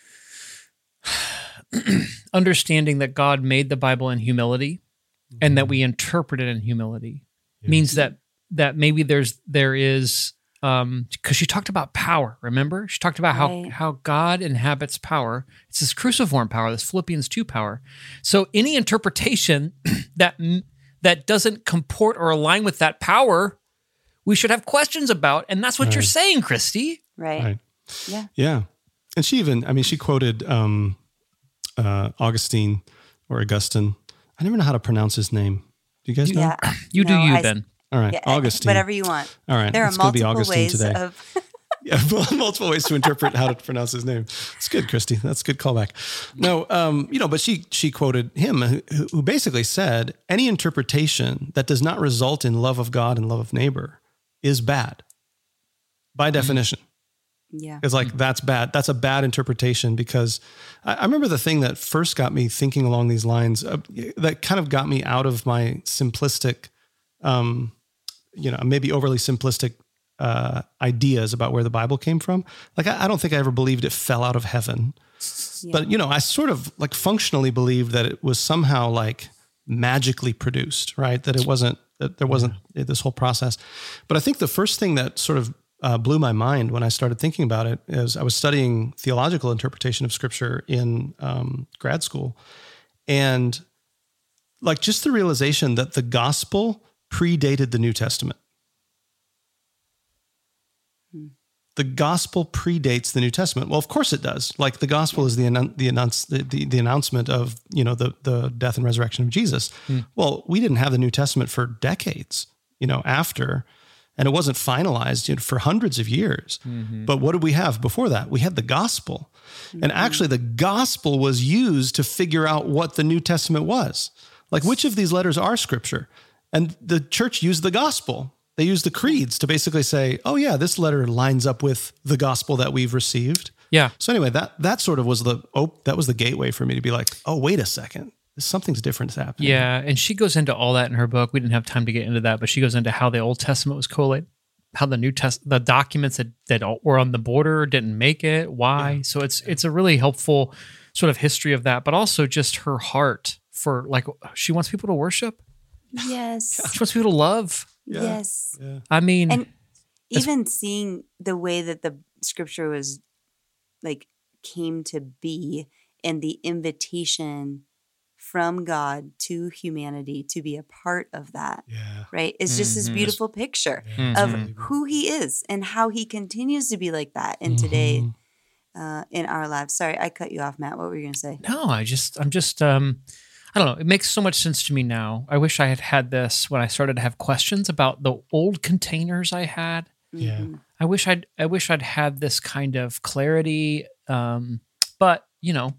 understanding that God made the Bible in humility mm-hmm. and that we interpret it in humility yeah. means that that maybe there's there is um, because she talked about power. Remember, she talked about Right. how how God inhabits power. It's this cruciform power, this Philippians two power. So any interpretation that that doesn't comport or align with that power, we should have questions about. And that's what you're saying, Christy. Right. Right. Yeah. Yeah. And she even, I mean, she quoted um, uh, Augustine or Augustine. I never know how to pronounce his name. Do you guys know? Yeah. You do No, you I- then. All right. Yeah, Augustine. Whatever you want. All right. There are it's gonna be multiple Augustine ways today. of. Yeah, multiple ways to interpret how to pronounce his name. It's good, Christy. That's a good callback. No, um, you know, but she she quoted him, who, who basically said, any interpretation that does not result in love of God and love of neighbor is bad, by definition. Yeah. It's like, that's bad. That's a bad interpretation, because I, I remember the thing that first got me thinking along these lines, uh, that kind of got me out of my simplistic, um, you know, maybe overly simplistic uh, ideas about where the Bible came from. Like, I, I don't think I ever believed it fell out of heaven, Yeah. but, you know, I sort of like functionally believed that it was somehow like magically produced, right? That it wasn't, that there wasn't this whole process. But I think the first thing that sort of uh, blew my mind when I started thinking about it is I was studying theological interpretation of scripture in um, grad school. And like just the realization that the gospel predated the New Testament. The gospel predates the New Testament. Well, of course it does. Like the gospel is the annou- the, announce, the, the the announcement of, you know, the the death and resurrection of Jesus. Well, we didn't have the New Testament for decades, you know, after, and it wasn't finalized, you know, for hundreds of years. But what did we have before that? We had the gospel, and actually the gospel was used to figure out what the New Testament was. Like, which of these letters are scripture? And the church used the gospel. They use the creeds to basically say, oh yeah, this letter lines up with the gospel that we've received. Yeah. So anyway, that that sort of was the oh, that was the gateway for me to be like, oh, wait a second, something's different is happening. Yeah, and she goes into all that in her book. We didn't have time to get into that, but she goes into how the Old Testament was collated, how the New Test, the documents that, that were on the border didn't make it, why. Yeah. So it's it's a really helpful sort of history of that, but also just her heart for, like, she wants people to worship. Yes. She wants people to love. Yeah. Yes. Yeah. I mean, And even seeing the way that the scripture was like came to be, and the invitation from God to humanity to be a part of that, Yeah. right? It's just this Mhm. beautiful picture Mhm. of who he is and how he continues to be like that in today, Mhm. uh, in our lives. Sorry, I cut you off, Matt. What were you going to say? no, I just, I'm just, um, I don't know. It makes so much sense to me now. I wish I had had this when I started to have questions about the old containers I had. Yeah. Mhm. I wish I'd, I wish I'd had this kind of clarity. Um, but you know,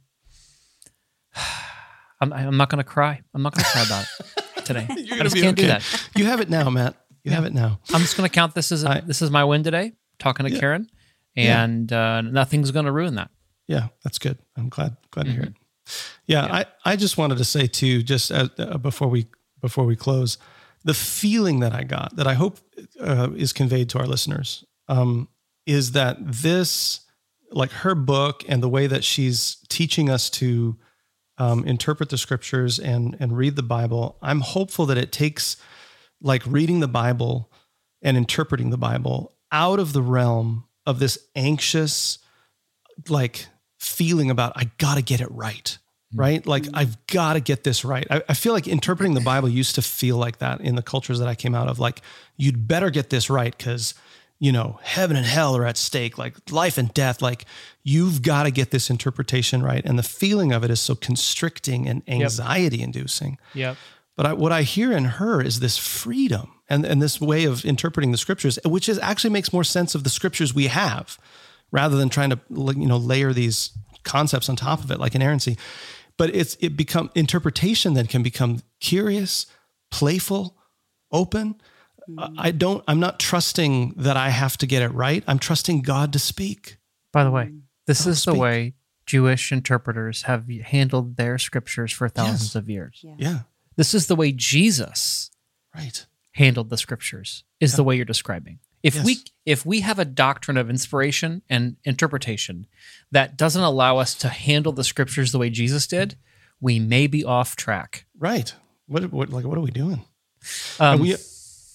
I'm, I'm not going to cry. I'm not going to cry about it today. You're I gonna just be can't do okay. that. You have it now, Matt. You Yeah. have it now. I'm just going to count this as a, I- this is my win today. Talking to Yeah. Karen, Yeah. and uh, nothing's going to ruin that. Yeah, that's good. I'm glad glad to hear Mm-hmm. it. Yeah, I, I just wanted to say too, just as, uh, before we before we close, the feeling that I got, that I hope uh, is conveyed to our listeners, um, is that this, like her book and the way that she's teaching us to um, interpret the scriptures and and read the Bible, I'm hopeful that it takes like reading the Bible and interpreting the Bible out of the realm of this anxious, like feeling about, I got to get it right, right? Like, I've got to get this right. I, I feel like interpreting the Bible used to feel like that in the cultures that I came out of. Like, you'd better get this right because, you know, heaven and hell are at stake, like life and death. Like, you've got to get this interpretation right. And the feeling of it is so constricting and anxiety inducing. Yep. But I, what I hear in her is this freedom and, and this way of interpreting the scriptures, which is actually makes more sense of the scriptures we have, rather than trying to, you know, layer these concepts on top of it like inerrancy. But it's it become interpretation then can become curious, playful, open. Mm-hmm. I don't. I'm not trusting that I have to get it right. I'm trusting God to speak. By the way, this Oh, is the speak. way Jewish interpreters have handled their scriptures for thousands Yes. of years. Yeah. Yeah. This is the way Jesus Right. handled the scriptures, is the way you're describing. If Yes. we if we have a doctrine of inspiration and interpretation that doesn't allow us to handle the scriptures the way Jesus did, we may be off track. Right. What? What? Like, what are we doing? Um, And we.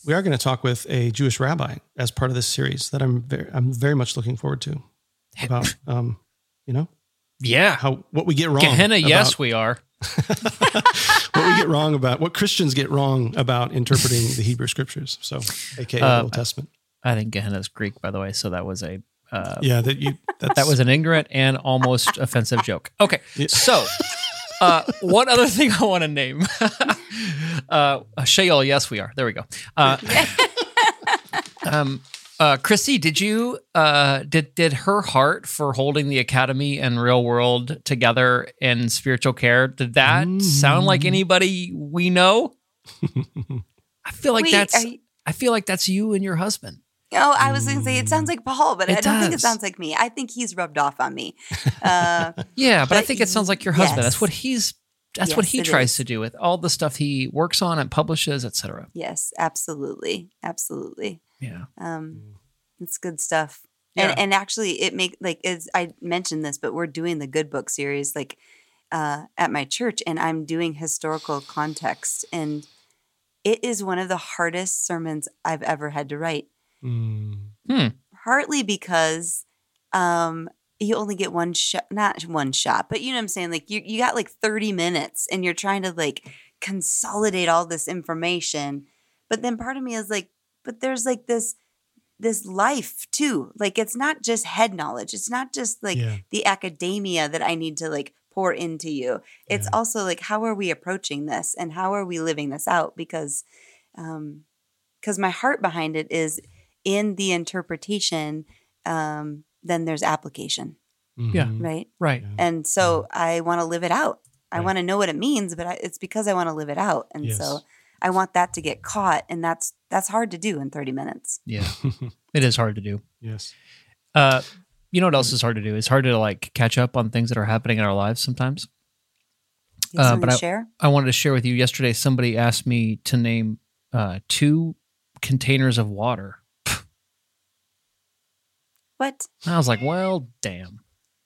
we are going to talk with a Jewish rabbi as part of this series that I'm very, I'm very much looking forward to about, um, you know, Yeah. how, what we get wrong. Gehenna, about, yes, we are. what we get wrong about, what Christians get wrong about interpreting the Hebrew scriptures. So, A K A Uh, the Old Testament. I think Gehenna is Greek, by the way. So that was a uh, Yeah, that you, that's, that was an ignorant and almost offensive joke. Okay, Yeah. so uh, one other thing I want to name. uh, Sheol, yes, we are. There we go. Uh, um, uh, Chrissy, did you uh, did did her heart for holding the academy and real world together in spiritual care? Did that Mm. sound like anybody we know? I feel like Wait, that's are you- I feel like that's you and your husband. Oh, I was going to say it sounds like Paul, but It I don't think it does. sounds like me. I think he's rubbed off on me. Uh, Yeah, but I But think it sounds like your husband. That's yes. what he's. That's what Yes, he it tries is. to do with all the stuff he works on and publishes, et cetera. yes, absolutely, absolutely. Yeah. Um, it's good stuff. Yeah. And and actually, it make like as I mentioned this, but we're doing the Good Book series like uh, at my church, and I'm doing historical context, and it is one of the hardest sermons I've ever had to write. Mm. Hmm. Partly because um, you only get one shot, not one shot, but you know what I'm saying? Like you, you got like thirty minutes and you're trying to like consolidate all this information. But then part of me is like, but there's like this, this life too. Like it's not just head knowledge. It's not just like Yeah. the academia that I need to like pour into you. It's Yeah. also like, how are we approaching this and how are we living this out? Because, um, because my heart behind it is in the interpretation, um, then there's application, Yeah. Mhm. right? Right. Yeah. And so I want to live it out. I Right. want to know what it means, but I, it's because I want to live it out. And Yes. so I want that to get caught, and that's that's hard to do in thirty minutes. Yeah. It is hard to do. Yes. Uh, you know what else is hard to do? It's hard to like catch up on things that are happening in our lives sometimes. You have Uh, something but to I- share? I wanted to share with you yesterday. Somebody asked me to name uh, two containers of water. What? I was like, well, damn.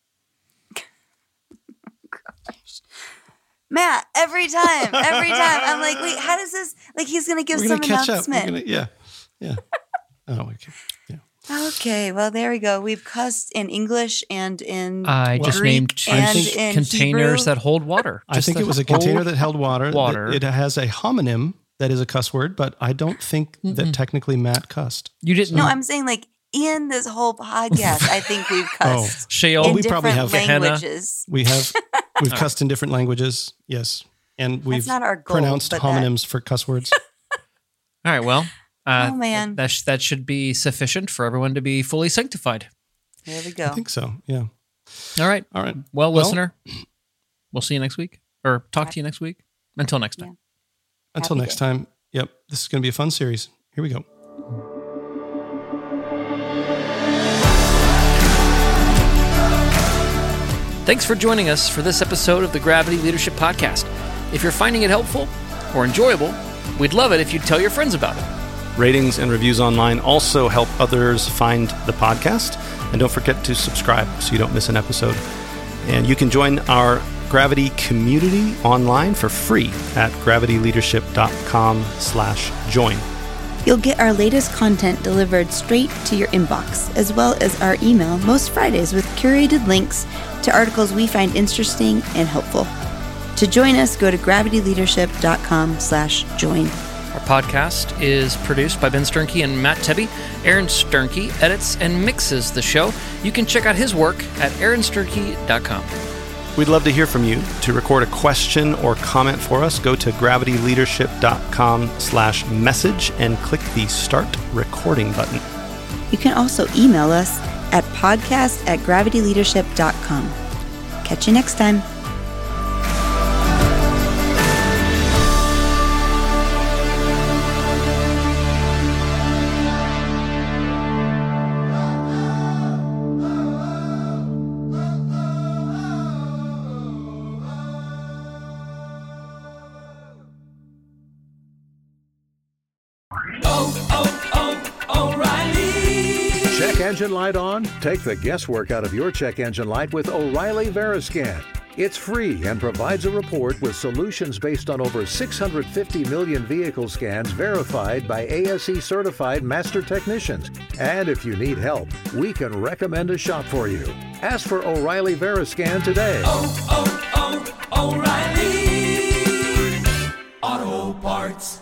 Matt, every time, every time. I'm like, wait, how does this, like, he's going to give We're some gonna catch up. We're announcement. gonna, yeah. Yeah. Oh, okay. Yeah. Okay, well, there we go. We've cussed in English and in I just Greek named two and think- in containers Hebrew. that hold water. I Just think the it was a whole- container that held water. water. It has a homonym that is a cuss word, but I don't think that Mm-mm. technically Matt cussed. You didn't. No, I'm saying like in this whole podcast, I think we've Oh. cussed Sheol. in we probably different have Gehenna. languages. We have we've cussed in different languages. Yes. And we've not our goal, pronounced but that- homonyms for cuss words. All right. Well, uh, Oh, man. that sh- that should be sufficient for everyone to be fully sanctified. There we I go. think so. Yeah. All right. All right. Well, Well- listener, we'll see you next week, or talk to you next week. Until next time. Until Happy next day. time. Yep. This is going to be a fun series. Here we go. Thanks for joining us for this episode of the Gravity Leadership Podcast. If you're finding it helpful or enjoyable, we'd love it if you'd tell your friends about it. Ratings and reviews online also help others find the podcast. And don't forget to subscribe so you don't miss an episode. And you can join our Gravity community online for free at gravityleadership.com slash join. You'll get our latest content delivered straight to your inbox, as well as our email most Fridays with curated links to articles we find interesting and helpful. To join us, go to gravityleadership.com slash join. Our podcast is produced by Ben Sternke and Matt Tebbe. Aaron Sternke edits and mixes the show. You can check out his work at aaron sternke dot com. We'd love to hear from you. To record a question or comment for us, go to gravityleadership.com slash message and click the Start Recording button. You can also email us at podcast at gravityleadership dot com. Catch you next time. Check engine light on? Take the guesswork out of your check engine light with O'Reilly Veriscan. It's free and provides a report with solutions based on over six hundred fifty million vehicle scans verified by A S E certified master technicians. And if you need help, we can recommend a shop for you. Ask for O'Reilly Veriscan today. oh, oh, oh, O'Reilly Auto Parts.